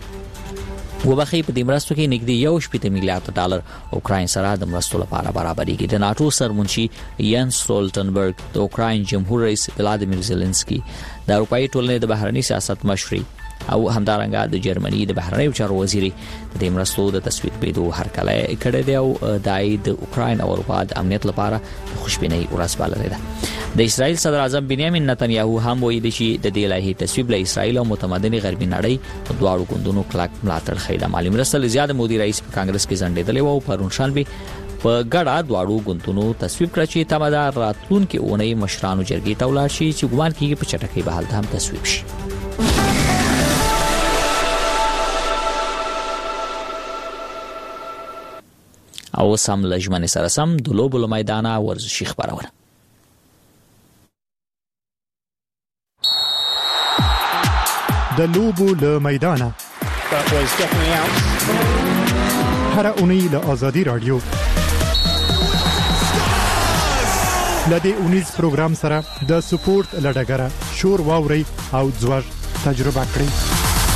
کې وبخي په دې مرستو کې نږدې یو شپږ میلیارډ ډالر اوکراین سره د مرستو لپاره برابرېږي. د ناتو سرمنشي ینس سټولټنبرګ، د اوکراین جمهور رئیس ولادیمیر زيلنسکي، د اروپאי ټولنې د بهرني سیاست مشري او همدارنګه د جرمني د بهرنیو چارو وزیر د مرستو د تصویب بيدو هرکله کړه دی او د اوکراین او اروپا د امنیت لپاره خوشبینۍ ورځ بللې ده. د اسرائیل صدر اعظم بنیامین نتنیاهو هم وایي چې د دې لایحې تصویب له اسرائیل او متمدن غربي نړۍ په دواړو ګوندونو کلک ملاتړ خیدا. مالی مرسته زیات مودي رئیس په کانګرس کې ځنډېدلې وو. پرون شنبه په ګډه دواړو ګوندونو تصویب کړ چې تمدار راتلونکي اونۍ مشرانو جرګې ته ولاړ شي چې ګومان کیږي په چټکۍ به حالت هم تصویب شي. او سم لجمن سره سم د لوبو له میدانه ورزشي خبرونه. د لوبو له میدانه هر اونۍ له آزادي رادیو لدې اونیز پروګرام سره د سپورت لډګره شور واوري او ځوږ تجربه کړئ.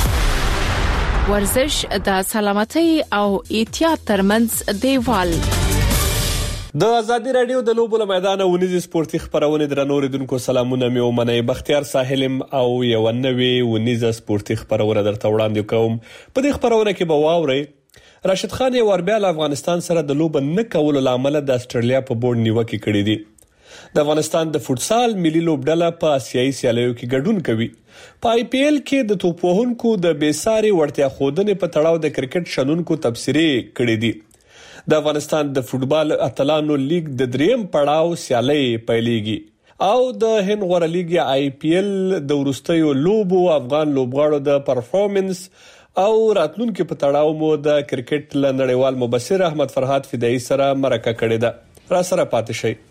ورزش د سلامتۍ او احتیاط ترمنځ دیوال. د ازادي رادیو د لوبو له میدانه ونیز سپورتي خبرونه درنو ریدونکو سلامونه مې ومنئ. بختیار ساحلم او یو نوې ونیز سپورتي خبرونه درته وړاندې کوم. په دې خبرونه کې به واورئ راشد خان یو وربیا افغانستان سره د لوب نه کولو لامل د استرالیا په بورډ نیوکه کړې دي. د افغانستان د فوتسال ملي لوبډله په آسیایي سیالیو کې ګډون کوي. په آی پی ایل کې د توپ وهونکو د بیساري وړتیا خودنې په تړاو د کرکټ شنونکو تبصرې کړې دي. د افغانستان د فوتبال اتلانو لیگ د دریم پړاو سیالي پیلېږي او د هند غوړه لیگ آی پی ایل د ورستیو لوبو افغان لوبغاړو د پرفورمنس او راتلونکو په تړاو مو د کرکټ له نړیوال مبصر احمد فرحات فدایي سره مرکه کړې ده. را سره پاتې شئ.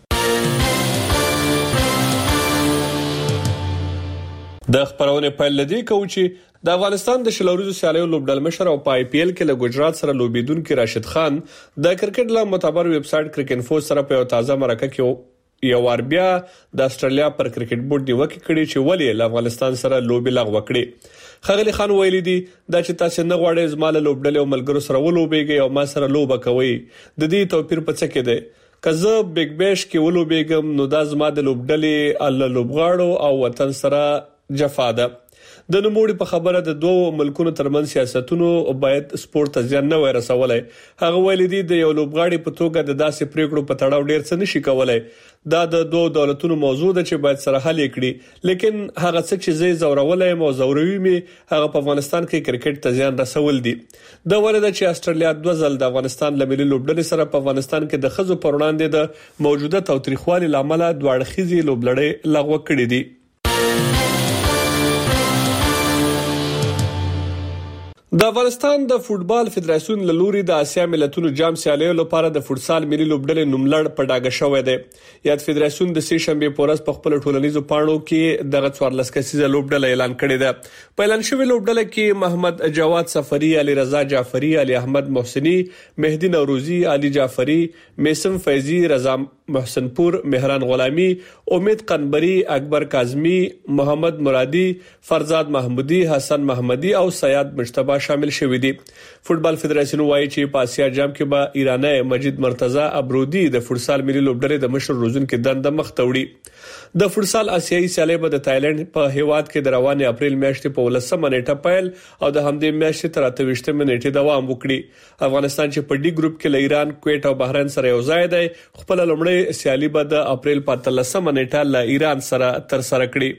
د خبرونه په لدی کوي چې د افغانستان د شلوريزو سیالیو لوبډل مشر او په آی پی ایل کې له ګجرات سره لوبیدونکو راشد خان د کرکټ له معتبر ویب سټ کرکټ سره په تازه مرکه کې یو ور بیا د استرالیا پر کرکټ بورډ نیوکه کړې چې ولې له افغانستان سره لوبي لغوه کړې. خغلی خان ویلي دي دا چې تاسو نه غواړئ زماله لوبډل او ملګرو سره ولوبېږئ او ما سره لوبه کوي. د دې توپیر په څه کې دی؟ کزه بیگ بیش کې ولوبېږم نو دا زما د لوبډلې الله لوبغاړو او وطن سره جفا ده. د نوموړي په خبره د دوه ملکونو ترمن سیاستونو باید سپورت ته ځان نه ورسولای. هغه ویلي دي د یو لوبغاړي په توګه د داسې پریکړو په تړاو ډیر څه نشي کولای. دا د دوه دولتونو موضوع ده چې باید سره حل کړي. لیکن هغه څه چې زې زورولای مو زوروي می هغه په افغانستان کې کرکټ ته ځان رسول دي. د ولدا چې استرالیا دوه ځل د افغانستان لملي لوبډلې سره په افغانستان کې د خزو پر وړاندې د موجوده توتریخوالي لامل دواړه خزي لوبلړې لغوه کړې دي. د افغانستان د فوتبال فدراسیون له لوري د اسیا ملتونو جام سیالیو لپاره د فوتسال ملي لوبډلې نوملړ په ډاګه شوې ده. یاد فدراسیون د سې شنبه پورس په خپل ټولنیزو پاڼو کې دغه څوارلس کسیزه لوبډله اعلان کړې ده. په اعلان شوی لوبډله کې محمد جواد سفری، علي رضا جعفری، علي احمد محسنی، مهدی نوروزی، علي جعفری، میسم فیضی، رضا محسن پور، مهران غلامی، امید قنبری، اکبر کاظمی، محمد مرادی، فرزاد محمودی، حسن محمدی او سیاد مجتبی شامل شوي دي. فوتبال فدراسیون وايي چې په اسیا جام کې به ایرانی مجید مرتضی ابرودی د فوتسال ملي لوبډلې د مشر روزونکو دنده مخ ته وړي. د فوتسال آسیایي سیالي به د تایلند په هیواد کې د رواني اپریل میاشتې په ولسمه نیټه پیل او د همدې میاشتې تر اته ویشتمه نیټې دوام وکړي. افغانستان چې په ډي ګروپ کې له ایران، کویت او بحرین سره یو ځای دی، خپل لومړی سیالي به د اپریل په اتلسمه نیټه له ایران سره تر سره کړي.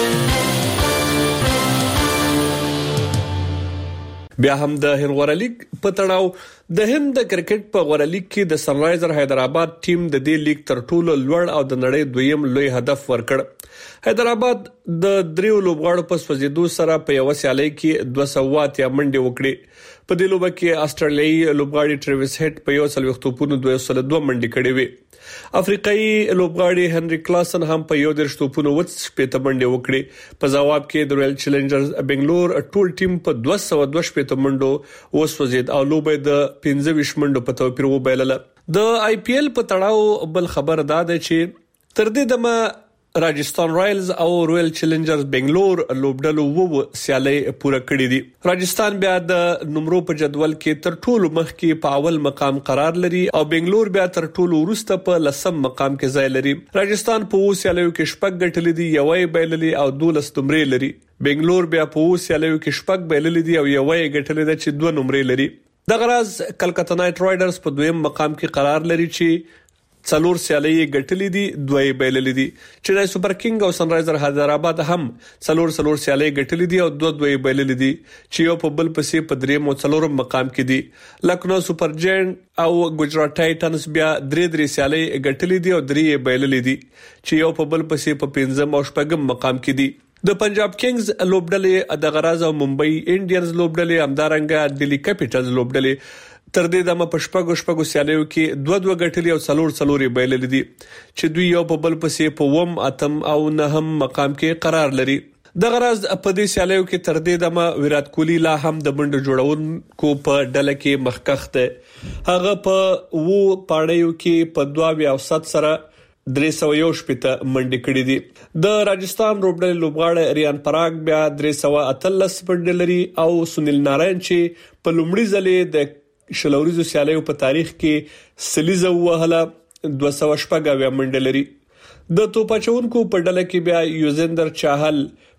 بیا هم د هند غوړه لیگ په تړاو د هند د کرکټ په غوړه لیگ کې د سن رایزر حیدرآباد ټیم د دې لیگ تر ټولو لوړ او د نړۍ دویم لوی هدف ورکړ. حیدرآباد د دریو لوبغاړو په سوځیدو سره په یو سیالي کې دوه سوه اتیا منډې وکړې. په دې لوبه کې استرالیایي لوبغاړي ټریویس هټ په یو سل وختوپونو دوه سل دوه منډې کړې وې. افریقایي لوبغاړي هنري کلاسن هم په یو درش توپونو وڅ شپته منډه وکړي. په جواب کې د رویل چیلنجرز بنگلور ټول ټیم په دوه سوه دوه شپته منډو وسوځید او لوبه د پنځه ویشت منډو په توپیر وبایلله. د آی پی ایل په تړاو بل خبر دا ده چې تر دې دمه راجستان رایلز او رویل چیلنجرز بنگلور لوبډلو وو سیالي پوره کړې دي. راجستان بیا د نمرو په جدول کې تر ټولو مخکې په اول مقام قرار لري او بنگلور بیا تر ټولو وروسته په لسم مقام کې ځای لري. راجستان په وو سیالیو کې شپږ ګټلې دي، یوې بایللې او دولس نمرې لري. بنگلور بیا په وو سیالیو کې شپږ بایللې دي او یوې ګټلې ده چې دوه نمرې لري. د غراز کلکتا نایټ رایډرز په دویم مقام کې قرار لري چې څلور سیالي ګټلې دي، دوه بایللې دي. چې سپر کینګ او سن رایزر حیدرآباد هم څلور څلور سیالي ګټلې دي او دوه دوه بایللې دي چې یو په بل پسې په دریم او څلورم مقام کې دي. لکنو سپر جاینټ او ګجرات ټایټنز بیا درې درې سیالي ګټلې دي او درې بایللې دي چې یو په بل پسې په پنځم او شپږم مقام کې دي. د پنجاب کینګز لوبډلې د غراز او ممبئی انډینز لوبډلې همدارنګه دلی کیپټلز لوبډلې تر دې دمه په شپږو شپږو سیالیو کې دوه دوه ګټلې او څلور څلورې بایللې دي چې دوی یو په بل پسې په وم اتم او نهم مقام کې قرار لري. د غراز په دې سیالیو کې تر دې دمه ویرات کوهلی لا هم د منډو جوړونکو په ډله کې مخکخ ده. هغه په وو پاړیو کې په دوه بیا وسط سره درې سوه یو شپته منډې کړې دي. د راجستان لوبډلې لوبغاړی ریان پراګ بیا درې سوه اتلس منډې لري او سنیل نارین چې په لومړي ځل د شلوريزو سیالیو په تاریخ کې سلیزه وهله دوه سوه شپږ منډې لري. د توپاچونکو په ډله کې بیا یوزندر چاهل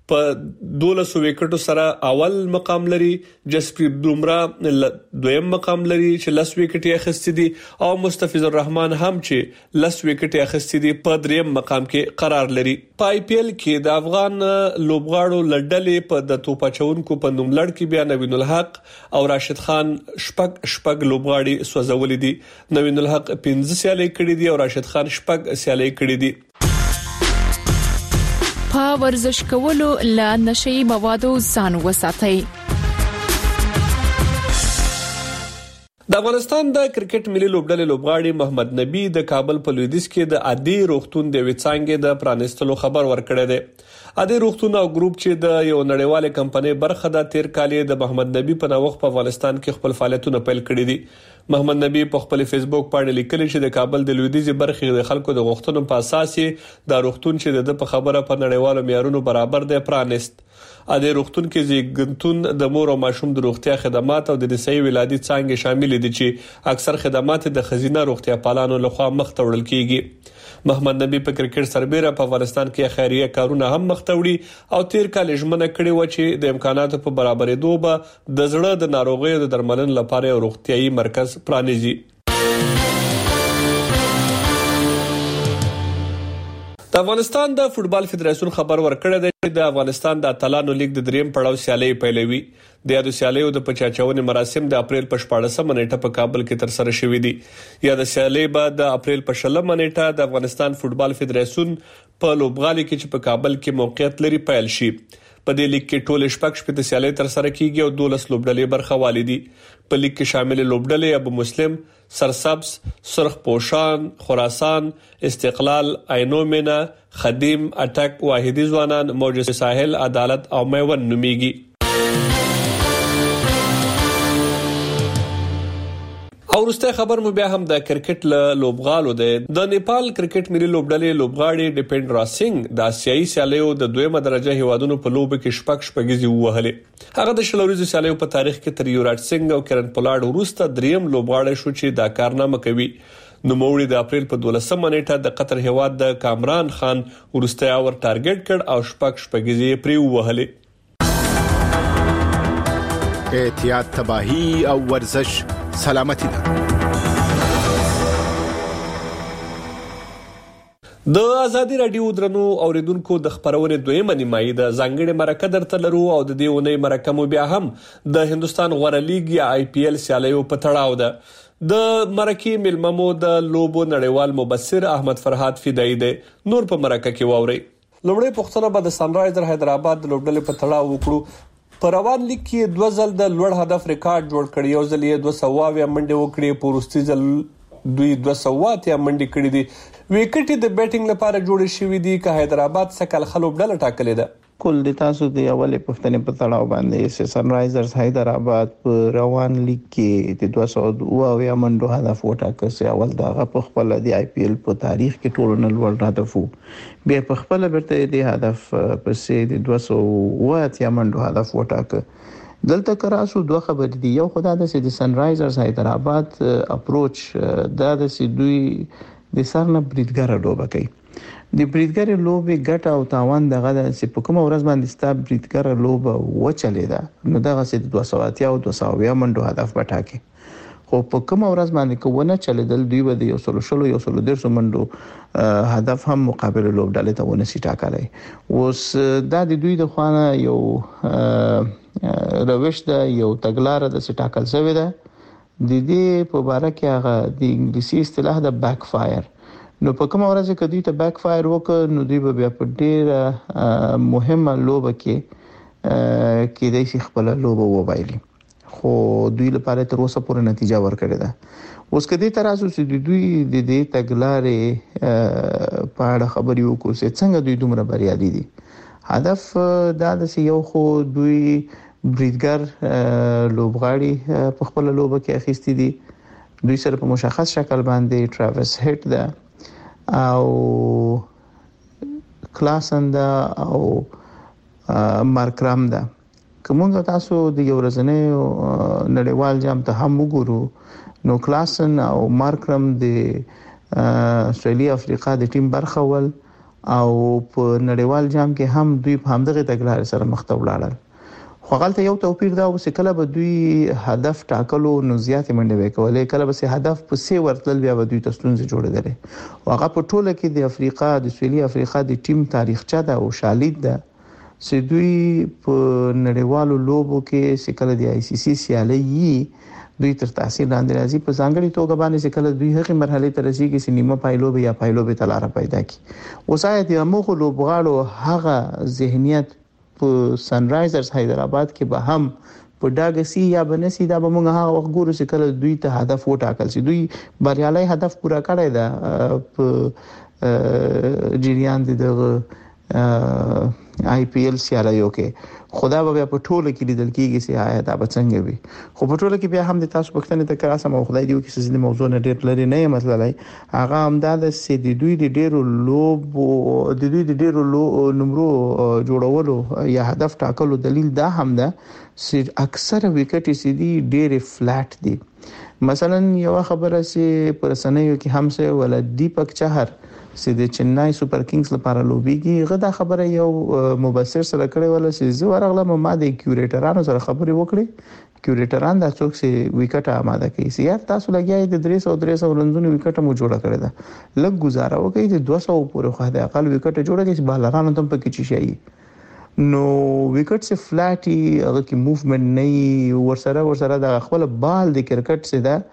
په دولس وکټو سره اول مقام لري. جسپریت بومرا دویم مقام لري چې لس وکټي اخیستي دي او مستفیض الرحمن هم چې لس وکټي اخیستي دي په دریم مقام کې قرار لري. په آی پی ایل کې د افغان لوبغاړو لړډلې په د توپچونکو په نوم لړ کې بیا نوین الحق او راشد خان شپږ شپږ لوبغاړي سوځولې دي. نوین الحق پنځه سیالي کړې دي او راشد خان شپږ سیالي کړې دي. په ورزش کولو لا نشي موادو ځان وساتئ. د افغانستان د کرکټ ملي لوبډلې لوبغاړي محمد نبی د کابل په لویدیځ کې د عادي روغتون د وڅانګې د پرانستلو خبر ورکړی دی. عادي روغتون او ګروپ چې د یو نړیواله کمپنۍ برخه د تیر کال د محمد نبی په نوښت په افغانستان کې خپل فعالیتونه پیل کړي دي. محمد نبی په خپل فیسبوک باندې لیکلي چې د کابل د لویدیځ برخې د خلکو د غوښتنو په اساس د روغتون چې د په خبره په نړیوالو معیارونو برابر دی پرانست. ا دې روغتون کې زیږنتون د مور او ماشوم د روغتیا خدمات او د نسایي ولادي څنګه شامل دي چې اکثر خدمات د خزینه روغتیا پالانو لخوا مخ ته وړل کیږي. محمد نبی په کرکټ سربېره په افغانستان کې خیریه کارونه هم مخ ته وړي او تیر کال ژمنه کړې و چې د امکاناتو په برابرېدو به د زړه د ناروغیو د درملنې لپاره یو روغتيایي مرکز پرانیزي. د افغانستان د فوتبال فدراسیون خبر ورکړی دی چې د افغانستان د اتلانو لیګ د دریم پړاو سیالي پیلوي. د یادو سیالیو د پچاچونې مراسم د اپریل په شپاړسمه نیټه په کابل کې تر سره شوې دي. یا د سیالي بعد د اپریل په شلمه نیټه د افغانستان فوتبال فدراسیون په لوبغالي کې چې په کابل کې موقعیت لري پیل شي. په دې لیګ کې ټول شپږ شپږ سیالي تر سره کیږي او دولس لوبډلې برخه والي دي. په لیګ کې شامل لوبډلې ابو مسلم، سرسبز، سرخ پوشان، خراسان، استقلال، عینومنه، خدیم، اٹک، واحدی ځوانان، موج ساحل، عدالت او میون نومیږي. او ورسته خبر مو بیا هم د کرکټ له لوبغالو ده. د نیپال کرکټ ملي لوبډلې لوبغاړي ډیپند راسینګ د آسیایي سیالیو د دویمه درجه هیوادونو په لوب کې شپږ شپږیزي وهلې. هغه د شلوريزو سیالیو په تاریخ کې تر یوراج سنگ او کرن پولاډ ورسته دریم لوبغاړی شو چې دا کارنامه کوي. نو موړي د اپریل په دولسمه نیټه د قطر هیواد د کامران خان ورسته اور ټارګټ کړ او شپږ شپږیزي پری وهلې. احتیاط تباہی او ورزش سلامتی ده. د ازادي رادیو درنو اوریدونکو د خبرونه دویمه نیمایي د ځانګړي مرکه درته لرو او د دې ونې مرکه مو بیا هم د هندستان غوړه لیګ یا آی پی ایل سیالیو په تړاو ده. د مرکه ملممو د لوبو نړیوال مبصر احمد فرحات فدایی دی. نور په مرکه کې ووري. لومړی پښتنه به د سنرایزر حیدرآباد د لوبډلې په تړاو وکړو. په روان لیګ کې دوه ځل د لوړ هدف ریکارډ جوړ کړی. یو ځل یې دوه سوه اویا منډې وکړې، په وروستي ځل دوی دوه سوه اتیا منډې کړې دي. وکټې د بیټینګ لپاره جوړې شوې دي که حیدرآباد سکل خلوب ډله ټاکلې ده. کول د تاسو د اولې پښتنې په تړاو باندې سنرایزرز حیدرآباد په روان لیګ کې د دوه سوه اویا منډو هدف وټاکه چې اول دغه په خپل د آی پی ایل په تاریخ کې ټول نه لوړ هدف وو. بیا په خپل برته د هدف پسې د دوه سوه اتیا منډو هدف وټاکه. دلته کراسو دوه خبرې دي. یو خدای د سې د سنرایزرز حیدرآباد اپروچ دا د سې دوی د سرنه بریدګر لوبه کوي. د بریدګر لوبه ګټه او تاوان دغه د سې په کوم ورځ باندې ستا بریدګر لوبه وچلې ده نو دغه سې د دوه سوه اتیا او دوه سوه اویا منډو هدف بټاکي. خو په کوم ورځ باندې کوونه چلیدل دوی به د یو سلو شلو یو سلو ډیرسو منډو هدف هم مقابل لوبډلې ته ونه سي ټاکلای. اوس دا د دوی د خوانه یو روش ده، یو تګلار د سي ټاکل شوی ده. د دې په اړه کې هغه د انګلیسي اصطلاح د بیک فایر. نو په کوم ورځ کې دوی ته بیک فایر وکړ نو دوی به بیا په ډیره مهمه لوبه کې کې د شي خپل لوبه وبایلي. خو دوی لپاره تر اوسه پورې نتیجه ورکړې ده. اوس کدي تراسو چې دوی د دې تګلارې په اړه خبرې وکړو چې څنګه دوی دومره بریالي دي. هدف دا د یو خو دوی بریدګر لوبغاړي په خپل لوبه کې اخیستي دي. دوی سره په مشخص شکل باندې ټراویس هیټ ده او کلاسن ده او مارکرام ده. کومه تاسو د یو ورځنی نړیوال جام ته هم وګورو نو کلاسن او مارکرام د استرالیا افریقا د ټیم برخه ول او په نړیوال جام کې هم دوی په همدغه تګلارې سره مخ ته ولاړل. خو غلطه یو توپیر دا و چې کله به دوی هدف ټاکلو نو زیاتې منډې وکولې، کله به سي هدف په سي ورتل بیا به دوی تاسو جوړېدل. هغه په ټوله کې د افریقا د سویلي افریقا د ټیم تاریخچه ده او شالید ده چې دوی په نړیوالو لوبو کې چې کله د آی سی سی سیالي دوی تر تاثیر لاندې راځي، په ځانګړي توګه باندې چې کله دوی هغه مرحله ته رسیږي چې نیمه پایلوب یا پایلوب ته لار پیدا کړي. وسایت یې موږ لوبغاړو هغه ذهنیت په سن رایزرز حیدرآباد کې به هم په ډاګسي یا بنسي دا به موږ هغه وخت ګورو چې کله دوی ته هدف وټاکل شي، دوی بریالي هدف پورا کړی دا په جریان د آی پی ایل سیالیو کې. خدا به په ټوله کې لیدل کېږي چې آیا دا به څنګه وي. خو په ټوله کې بیا هم د تاسو پښتنې ته کراسم او خدای دی چې د موضوع نه ډېر لري نه مسله هغه هم دا چې د دوی د ډېرو لوب د دوی د ډېرو نمبرو جوړولو یا هدف ټاکلو دلیل دا هم ده چې اکثره وکټ سي دي ډېر فلټ دي. مثلا یو خبره چې پر سنوي کې هم څه ولا دیپک چهر چې د چنای سوپر کینګز لپاره لوبيږي، غدا خبره یو مبصر سره کړې ولا چې زه ورغلم ما د کیوریټرانو سره خبرې وکړې. کیوریټران دا څوک چې وکټ آماده کوي چې یار تاسو لګیاي د درې سوه درې سوه رنزونو وکټ مو جوړه کړې ده، لږ گزاره وکړئ د دوه سوه پورې خو د اقل وکټ جوړه کړئ چې بالرانو تم پکې چي شي. نو وکټ سے فلټي هغه کې موومنت نه ورسره ورسره د خپل بال د کرکټ سے دا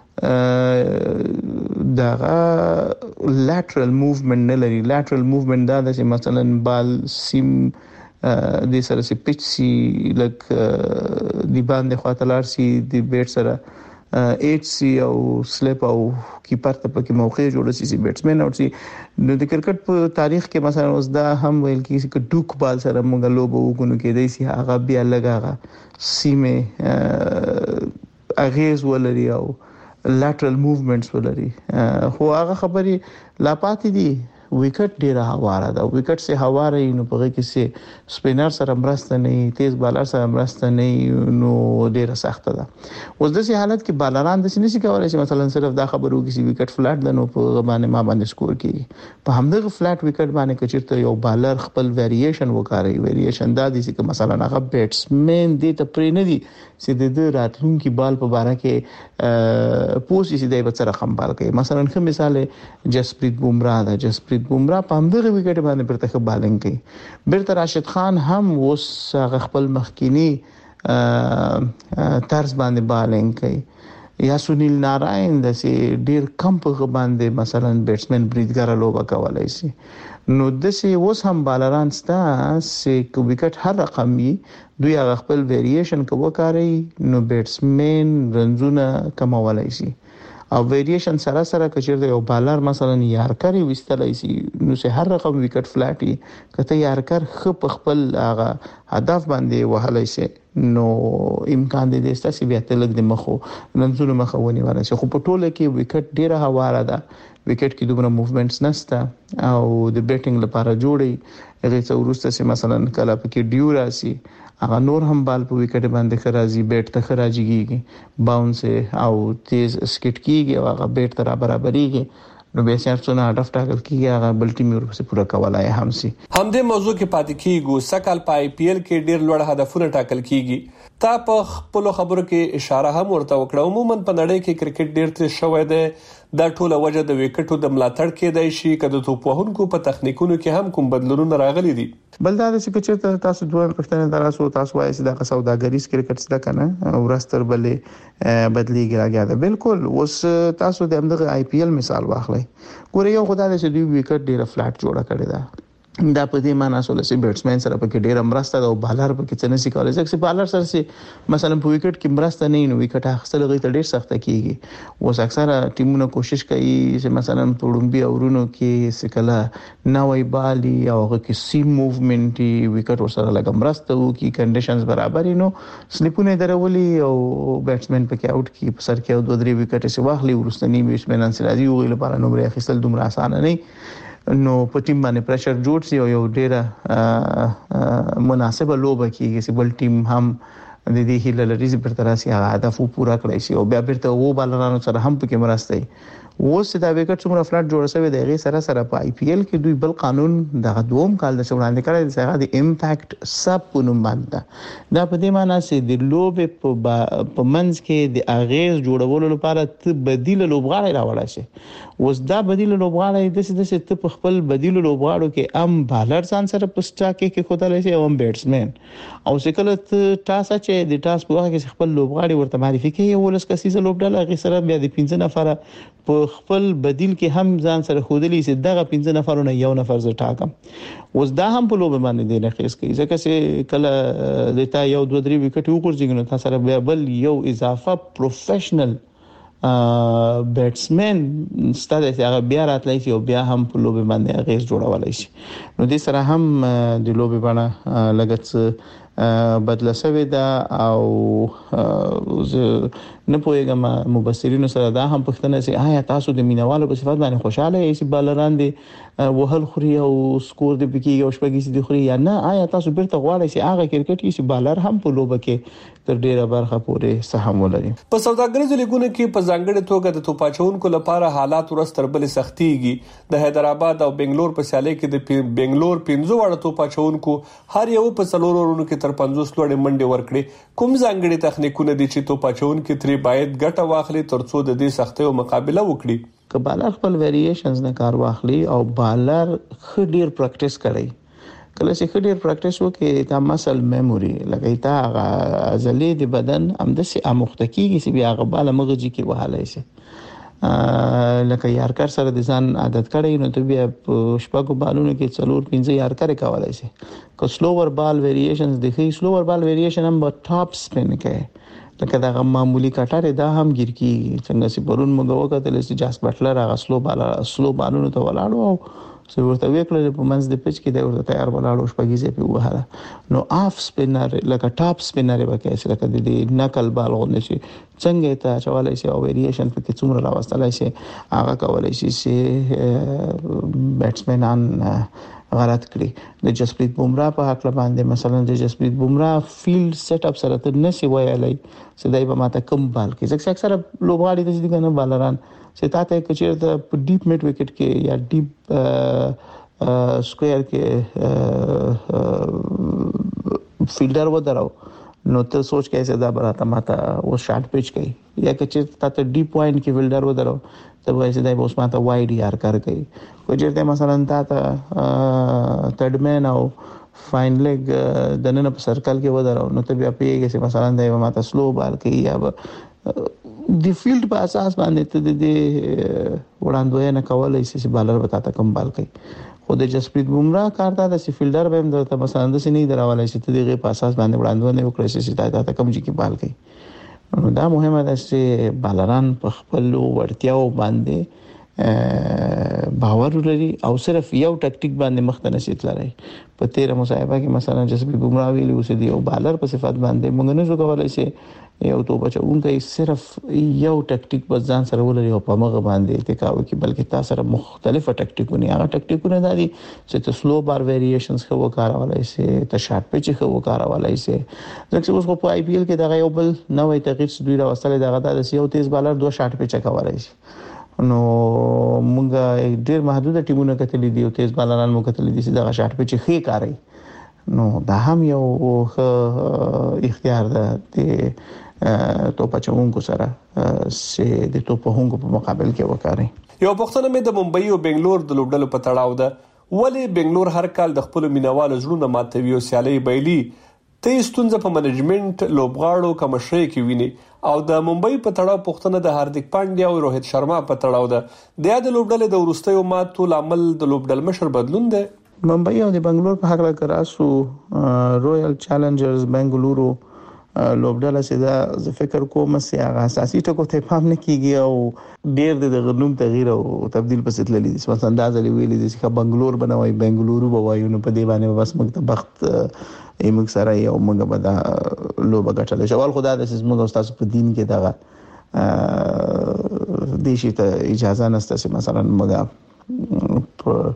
دغه لاترل موومنت نه لري. لاترل موومنت دا چې مثلا بال سیم د سره سي پچ سي لک دی باندې خاطلار سي د بیټ سره ایچ سی او سلیپ او کیپر ته پکې موقع جوړ شي بیټسمن او سي نو د کرکټ په تاریخ کې مثلا اوس دا هم ویل کیږي چې ډوک بال سره موږ لوبو وګونو کې دی سي هغه بیا لګاغه سیمه اغیز ولري او lateral movements ولري. خو هغه خبري لا پاتې دي وکټ ډیره هواره ده. وکټ سه هواره نو په کې سه سپینر سره مرسته نه، تیز بالر سره مرسته نه، نو ډیره سخته ده. اوس د سه حالت کې بالران د سینې کولای شي مثلا صرف دا خبرو کې چې وکټ فلټ ده نو په باندې ما باندې سکور کیږي. په همدغه فلټ وکټ باندې کچرته یو بالر خپل ویریشن وکړي. ویریشن دا دي چې مثلا هغه بیټسمن دې ته پرې نه دي چې د راتلونکي بال په باره کې پوسی سي دی په سره رقم بال کوي. مثلا کوم مثال جسپریت بومرا دا جسپریت بومرا په همدغه وکټ باندې پرته بالنګ کوي. بیرته راشد خان هم اوس خپل مخکینی طرز باندې بالنګ کوي. یا سنیل ناراین د سي ډیر کم په باندې مثلا بیټسمن بریدګر لوبه کولای شي. نو د سي اوس هم بالران ستا چې وکټ هر رقم وي دوی هغه خپل ویریشن کوو کاری نو بیټسمن رنزونه کمولای شي. او ویریشن سره سره کچیر یو بالر مثلا یارکر وستلای شي نو سه هر رقم وکټ فلټي کته یارکر خپ خپل هغه هدف باندې وهلای شي نو امکان دی د ستاسو بیا تلګ د مخو رنزونه مخونی ورسي. خو په ټوله کې وکټ ډیره هواره ده، وکټ کې دومره موومنټس نشته او د بیټینګ لپاره جوړي هغه څو ورسته سي مثلا کله پکې ډیو راسي هغه نور هم بال په وکټ باندې خراجي بیټ ته خراجيږي باونس او تیز سکټ کیږي او هغه بیټ ته برابرېږي. نو به سیاسونه هدف ټاکل کیږي هغه بل ټیم ورپسې پوره کولای هم سي. همدې موضوع کې پاتې کیږي سکهال په آی پی ایل کې ډیر لوړ هدفونه ټاکل کیږي. تا په خپل خبرو کې اشاره هم ورته وکړه. عموما په نړۍ کې کرکټ ډیر تر شوی دی، دا ټوله وجه د وکټو د ملاتړ کېدای شي کله توپ وهونکو په تخنیکونو کې هم کوم بدلونونه راغلي دي. بل دا چې چې تاسو دوه پښتنه دراسو تاسو وایي چې دا سوداګریز کرکټ څه کنه او راستر بلې بدلیږي راګه ده. بالکل اوس تاسو د همدغه آی پی ایل مثال واخلئ. ګوره یو خدای دې چې دوی وکټ ډیره فلټ جوړه کړی ده. دا په دې معنی سره چې بیټسمن سره پکې ډیر مرسته ده او بالر پکې څه نشي کولای. ځکه چې بالر سره چې مثلا په وکټ کې مرسته نه نو وکټ اخیستل غي ته ډیر سخت کیږي. اوس اکثره ټیمونه کوشش کوي چې مثلا توړمبي اورونو کې سکلا نوې بالي او هغه کې سیم موومنت وکټ ورسره لګم مرسته وکي کنډیشنز برابر نو سلیپونه درولي او بیټسمن پکې آوټ کی په سر کې او دوه درې وکټ سي واخلي ورستنی بیټسمن انسرازي وغیله لپاره نو بری اخیستل دومره اسانه نه نو په ټیم باندې پریشر جوړ شي او یو ډیره مناسبه لوبه کیږي چې بل ټیم هم د دې هیله لري چې پر تراسي هدف پورا کړی شي او بیا بیرته وو بالرانو سره هم پکې مرسته اوس دا وکټ څومره فلټ جوړ شوی دی غي سره سره په آی پی ایل کې دوی بل قانون د دوم کال د وړاندې کړی دی هغه د امپیکټ سب په نوم باندې دا په دې معنی چې د لوبې په منځ کې د اغیز جوړولو لپاره ته بدیل لوبغاړي راوړل شي. اوس دا بدیل لوبغاړي د څه د څه ته په خپل بدیل لوبغاړو کې ام بالر ځان سره پسټا کې کې خدای شي او ام بیټسمن او سکله ټاس چې د ټاس په وخت کې خپل لوبغاړي ورته معرفي کوي ولس کسيزه لوبډاله غي سره بیا د پنځه نفر په خپل بدیل کې هم ځان سره خودلی سي دغه پنځه نفرونه یو نفر ز ټاکم. اوس دا هم په لوب باندې دی نقیس کوي ځکه چې کله د تا یو دوه درې وکټ وګورځي نو تاسو سره بیا بل یو اضافه پروفیشنل بیټسمن ستاسو هغه بیا راتلای شي او بیا هم په لوب باندې غیز جوړولای شي. نو دې سره هم د لوب باندې لګت بدله شوی دا او نه پوهیږم مبصرینو سره دا هم پښتنه سي آیا تاسو د مینوالو په صفات باندې خوشاله یې چې بالران دي وهل خوري او سکور دي پکې او شپږی دي خوري یا نه آیا تاسو بیرته غواړئ چې هغه کرکټ کې چې بالر هم په لوبه کې تر ډیره برخه پورې سهم ولري. په سوداګریزو لیګونو کې په ځانګړي توګه د توپاچونکو لپاره حالات ورستر بل سختيږي. د حیدرآباد او بنگلور په سیالي کې د بنگلور پنځه وړ توپاچونکو هر یو په څلور ورونو کې تر پنځوس لوړې منډي ورکړي. کوم ځانګړي تخنیکونه دي چې توپاچونکو تری باید ګټه واخلي ترڅو د دې سختیو مقابله وکړي؟ که بالر خپل ویریشنز نه کار واخلي او بالر خډیر پریکټیس کوي کله چې خډیر پریکټیس وکړي دا مسل میموري لګي تا ازلی د بدن همدسي امختکیږي چې بیا غباله مغزي کې وهاله شي لکه یارکر سره د ځان عادت کړی نو ته بیا شپږو بالونو کې څلور پنځه یارکر کولای شي. که سلوور بال ویریشنز د هي سلوور بال ویریشن هم په ټاپ سپین کې لکه دا معمولی کټاره دا هم ګیر کیږي څنګه چې پرون موږ وکړل چې جاس بټلر هغه سلو بال سلو بالونو ته ولاړو او سو ورته وکړل په منځ د پچ کې دا ورته تیار ولاړو شپږیزه په وهاله نو اف سپینر لکه ټاپ سپینر وکړي چې لکه د دې نقل بال غونډه شي څنګه ته چوالای شي او ویریشن په کې څومره راوستلای شي هغه کولای شي چې بیټسمنان غلط کړی. د جسپریت بومرا په حق باندې مثلا د جسپریت بومرا فیلډ سیټ اپ سره ته نشي وایلای چې دای په ماته کم بال کې ځکه اکثر لوبغاړي د دې کنه بالران چې تاسو کچیر ته په ډیپ میډ وکټ کې یا ډیپ سکوير کې فیلډر و دراو نو ته سوچ کیسه دا براته ماته و شارټ پچ کوي یا کچیر تاسو ډیپ پوینټ کې فیلډر و دراو ته وایي چې دای اوس ماته وایډ یار کار کوي کچیر ته مثلا تاسو تھرډ مین او فاین لیګ د نن په سرکل کې و دراو نو ته بیا پیږي چې مثلا دای ماته سلو بال کوي یا د فیلډ په اساس باندې ته د وړاندوینه کولای شي چې بالر وتا کم بال کوي. خو د جسپریت بومرا کار دا چې فیلډر به هم درته مثلا د سینې دراولای شي ته دغه په اساس باندې وړاندوینه وکړي چې دا کم جی کې بال کوي. نو دا مهمه ده چې بالران په خپل ورتیاو باندې باور لري او صرف یو ټاکټیک باندې مخته نشي تللی. په تیر مصاحبه کې مثلا جسپریت بومرا ویلي اوس دی او بالر په صفات باندې موږ نه زو کولای شي یو تو بچونکي صرف یو ټاکټیک په ځان سره ولري او په مغه باندې اتکاو کې بلکې تاسو سره مختلفه ټاکټیکونه هغه ټاکټیکونه دي چې ته سلو بار ویریشنز خو وکړولای شي ته شارټ پچ خو وکړولای شي ځکه اوس په آی پی ایل کې دغه یو بل نوې تغییر دوی راوستل دغه د یو تیز بالر دوه شارټ پچ کولای شي. نو موږ ډیر محدود ټیمونه کتلې دي او تیز بالران مو کتلې دي چې دغه شارټ پچ خې کاری نو دا هم یو اختیار ده د توپچونکو سره چې د توپونکو په مقابل کې وکړي. یو پښتنه مې د ممبئی او بنگلور د لوبډلو په تړاو ده ولی بنگلور هر کال د خپل مینوالو زړونه ماتوي او سیالي بایلي ته ستونزه په منیجمنت لوبغاړو کمشري کې ویني او د ممبئی په تړاو پښتنه د هاردیک پانډیا او روهیت شرما په تړاو ده د یاد لوبډلې د ورستیو ماتو لامل د لوبډل مشر بدلون ده. ممبئی او د بنگلور په حق لا کراسو رویل چیلنجرز بنگلورو لوبډله چې دا ز فکر کوم چې هغه اساسي ټکو ته پام نه کیږي او ډیر د غنوم تغییر او تبديل پسې تللی دي. مثلا انداز لري ویلي دي چې بنگلور بنوي بنگلورو بوایو نو په دې باندې بس موږ ته بخت ایمک سره یو موږ به دا لوبه غټل شوال خدای د سیس موږ استاد په دین کې دا دیشي ته اجازه نشته چې مثلا موږ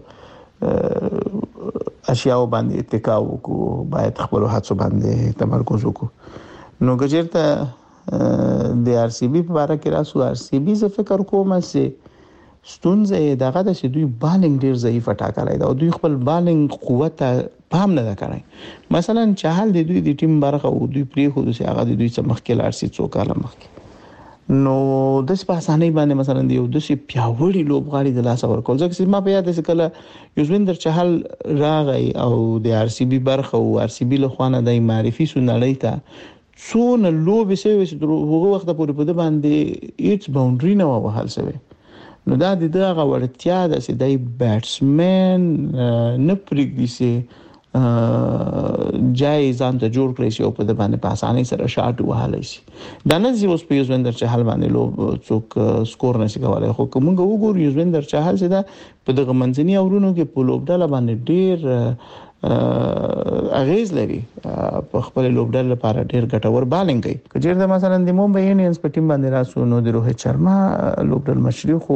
اشیاء باندې اتکا وکړو باید خپل هڅو باندې تمرکز وکړو. نو ګجرته د آر سی بي په اړه کې راسو آر سی بي ز فکر کوم چې ستونزه دغه د دوی بالینګ ډیر ضعیف ټاکلای دا او دوی خپل بالینګ قوت پام نه کړای مثلا چهل د دوی د ټیم برخه او دوی پری خو د هغه د دوی څخه مخکې لار سي څوکاله مخکې نو د سپاسانه باندې مثلا د یو د سي پیاوړي لوبغاړي د لاس ور کول ځکه چې ما په یاد ده کله یوزویندر چهل راغی او د آر سی بي برخه او آر سی بي له خوانه د معرفي سنړی ته څونه لوبې سوي چې هغه وخت پورې په باندې ایټس باونډري نه وهل سوي نو دا د دغه ورتیا د سي د بیټسمن نه پرېږدي سي جای ځان ته جوړ کړی شي او په د باندې په اسانۍ سره شاټ وهلی شي دا نه چې اوس په یوزویندر چهل باندې لوب څوک سکور نشي کولای خو کومه وګورو یوزویندر چهل چې دا په دغه منځني اورونو کې په لوبډاله باندې ډیر اغیز لري په خپل لوبډل لپاره ډیر ګټور بالینګ کوي کچېر د مثلا د ممبئی انډینز په ټیم باندې راسو نو د روهیت شرما لوبډل مشري خو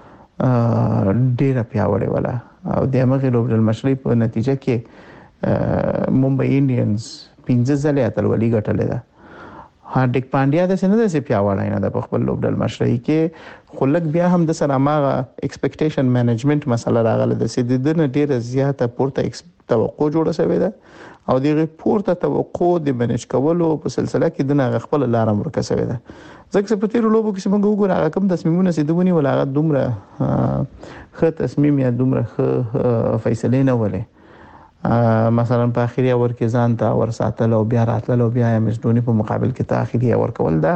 ډیر پیاوړی ولا او د هغه لوبډل مشري په نتیجه کې ممبئی انډینز پنځه ځله اتلولي ګټلې ده هاردیک پانډیا د سینه د سي پیاوړی نه د خپل لوبډل مشري کې خلک بیا هم د سره ماغه ایکسپیکټیشن مینجمنت مسله راغله د سي د نه ډیره زیاته پورته توقع جوړه شوې ده او دغه پورته توقع د منیج کولو په سلسله کې د نه خپل لار مرکه شوې ده ځکه چې په تیر لوبو کې څنګه وګورئ کوم تصمیمونه سي دونی ولا دومره خه تصمیم یا دومره خه فیصله نه ولې مثلا په اخیری اور کې ځان ته ور ساتل او بیا راتل او بیا مزدونی په مقابل کې ته اخیری اور کول دا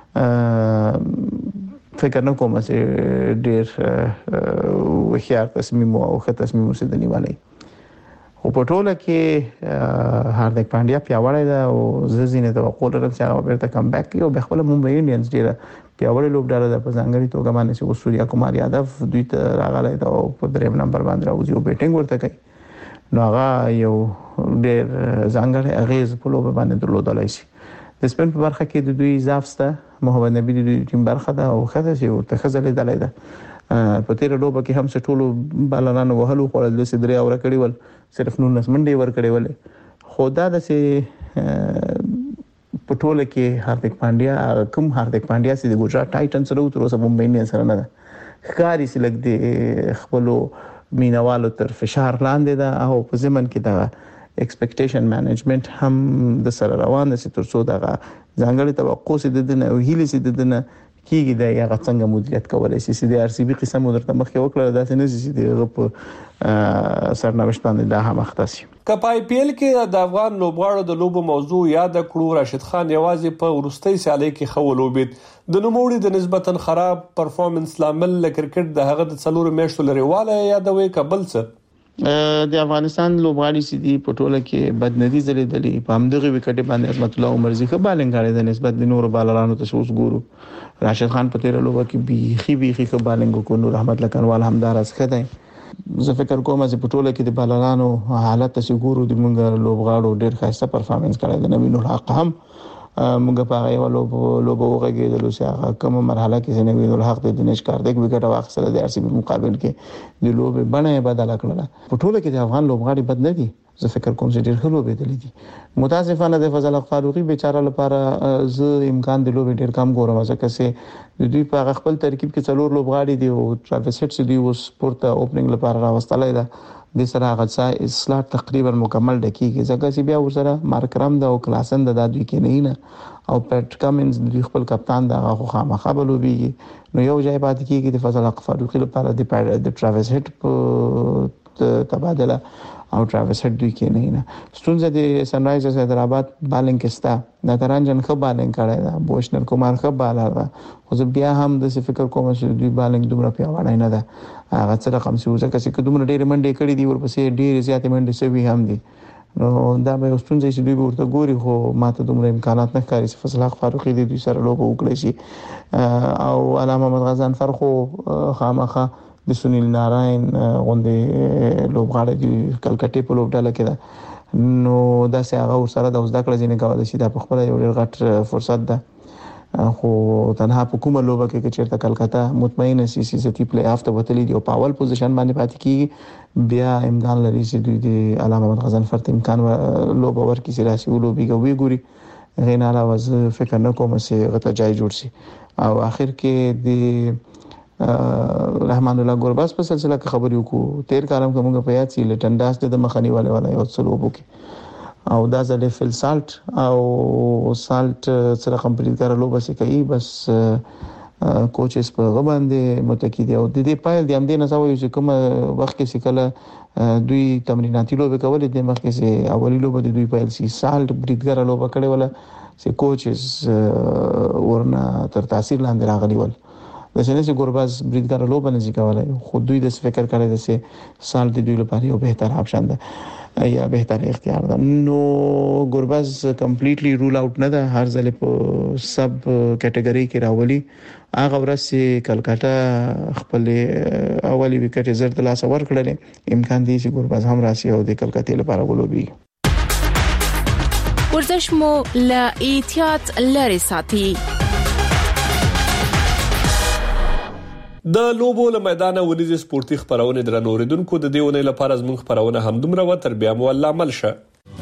فکر نه کوم چې ډیر وخیار تصمیم او خه تصمیم سي دني والي خو په ټوله کې هاردیک پانډیا پیاوړی ده او ززینه توقع لرم چې هغه بیرته کم بیک کوي او به خپل ممبئی انډینز ډیره پیاوړی لوبډاله ده په ځانګړي توګه باندې چې سوریا کمار یادو دوی ته راغلی دا او په دریم نمبر باندې راوځي او بیټینګ ورته کوي نو هغه یو ډیر ځانګړی اغیز په لوب باندې درلودلای شي د سپین په برخه کې د دوی اضافه محمد نبی د دوی ټیم برخه ده او خدای چې ورته خزلې دلای ده په تیر لوبه کې هم څټولو بالانانو وهلو خپل د سدري اور کړی ول صرف نو نس منډي ور کړی ول خدا د سي په ټوله کې هاردیک پانډیا کوم هاردیک پانډیا سي د ګجرات ټایټنز سره تر اوسه ممبئی انډینز سره نه ده ښکاری سي لګ دي خپل مینوالو تر فشار لاندې ده او په زمن کې دا ایکسپیکټیشن مینجمنت هم د سره روان دي تر څو دا ځانګړي توقع سي د دنه او هیله سي د دنه کیږي دا یا څنګه مدیریت کولای شي چې د آر سی بي قسم درته مخکې وکړه دا څنګه چې د په سرنوشت باندې دا هم اختصي کپ آی پی ایل کې د افغان لوبغاړو د لوبو موضوع یاد کړو راشد خان یوازې په ورستۍ سیالي کې خو لوبید د نوموړي د نسبتا خراب پرفورمنس لامل ل کرکټ د هغه د څلور میاشتو لريواله یادوي قبل څه د افغانستان لوبغاړي سي دي په ټوله کې بدندي زلیدلې په همدغه وکټ باندې عظمت الله عمرزي خو بالنګ غاړي د نسبت د نور بالرانو ته اوس ګورو راشد خان په تیر لوبه کې بيخي بيخي خو بالنګ کو نور احمد لکنوال همدار اس خدای زه فکر کوم چې په ټوله کې د بالرانو حالت ته ګورو د مونږ لوبغاړو ډېر ښه پرفارمنس کړی د نوی نور حق هم مونږ په هغه لوب لوب وغږیدل چې هغه کوم مرحله کې نوی نور حق د دنیش کاردک وکټ واخصله د آر سی بي مقابل کې د لوب بڼه بدله کړله په ټوله کې د افغان لوبغاړي بد نه دي زه فکر کوم چې ډېر ښه لوبې دي دي متاسفانه د فضل حق فاروقي بیچاره لپاره زه امکان د لوبې ډېر کم ګورم ځکه چې د دوی په خپل ترکیب کې څلور لوبغاړي دي او ټراویس هټ چې دی اوس پورته اوپننګ لپاره راوستلای دا د سره هغه سلاټ تقریبا مکمل ډکیږي ځکه چې بیا ورسره مارکرام دا او کلاسن دا د دوی کې نه نه او پټ کامنز د خپل کپتان دا هغه خامخا بلوبيږي نو یو ځای پاتې کیږي د فضل حق فاروقي لپاره د د ټراویس هټ په تبادله او ټراویس هټ دوی کې نه نه ستونزه د سن رایزرز حیدرآباد بالنګ کستا د ترانجن خو بالنګ کړی دا بوشنر کومار خو بالر دا خو بیا هم د فکر کوم چې دوی بالنګ دومره پیاوړی نه ده هغه څه رقم سی وځه چې دومره ډېر منډي کړی دی ورپسې ډېر زیاتې منډي سوي هم دي نو دا به ستونزه چې دوی ورته ګوري خو ماته دومره امکانات نه ښکاري چې فضل حق فاروقي د دوی سره لوب وکړي شي او علامه محمد غزان فرخو خامخه د سنیل ناراین غوندې لوبغاړي د کلکټې په لوبډاله کې ده نو دا سه هغه ورسره د زده کړې ځینې کولای شي دا په خپل یو ډېر غټ فرصت ده خو تنها په کومه لوبه کې چې چیرته کلکتا مطمئن سي سي سي پلی آف ته وتلی دی او په اول پوزیشن باندې پاتې کیږي بیا امکان لري چې دوی د علامه محمد غزان فرت امکان لوبه ورکړي چې راشي لوبي کوي ګوري غین علاوه فکر نه کوم چې غته جای جوړ شي او اخر کې د رحمان الله ګورباز په سلسله کې خبرې وکړو. تیر کالم کومه په یاد سي لټنډاس د مخنی والے ولا یو څلو وکي او دا ځل فل سالت او سالت سره کمپلیټ کړه لو بس کوي بس کوچز په غوښباندې متکی دی او د دې پایل د امدې نه سوي چې کوم وخت کې سکله دوی تمریناتي لوبه کولې د مخکې سي اولی لوبه د دوی پایل سي سالت بریډګر لوبه کړې ولا سي کوچز ورنه تر تاثیر لاندې راغلي ول. د شنه سي ګورباز بریډګر لوبه نه ځي کولای خو دوی د فکر کړی د سي سالت دوی لپاره یو بهتر آپشن ده یا بهتر اختیار ده. نو ګورباز کمپلیټلی رول اوټ نه ده، هر ځل په سب کټګوري کې راولي. هغه ورسې کلکاتا خپل اولی وکټ زر د لاس ور کړل، امکان دی چې ګورباز هم راشي او د کلکاتې لپاره ولوبي. ورزش مو لا احتیاط لري ساتي. د لوبو له میدان ونیز سپورتي خبرونه درنو اوریدونکو د دیونه لپاره زموږ خبرونه هم دومره و تر بیا مو الله عمل شه.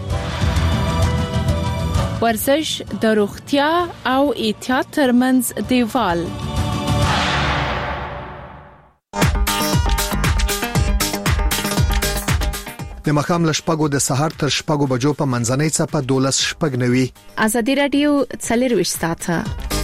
ورزش د روغتیا او احتیاط ترمنځ دیوال. د مخام لشپګو د سحر تر شپګو بجو په منځنۍ صفه دولس شپګ نوي. ازادي رادیو څلور وشتاته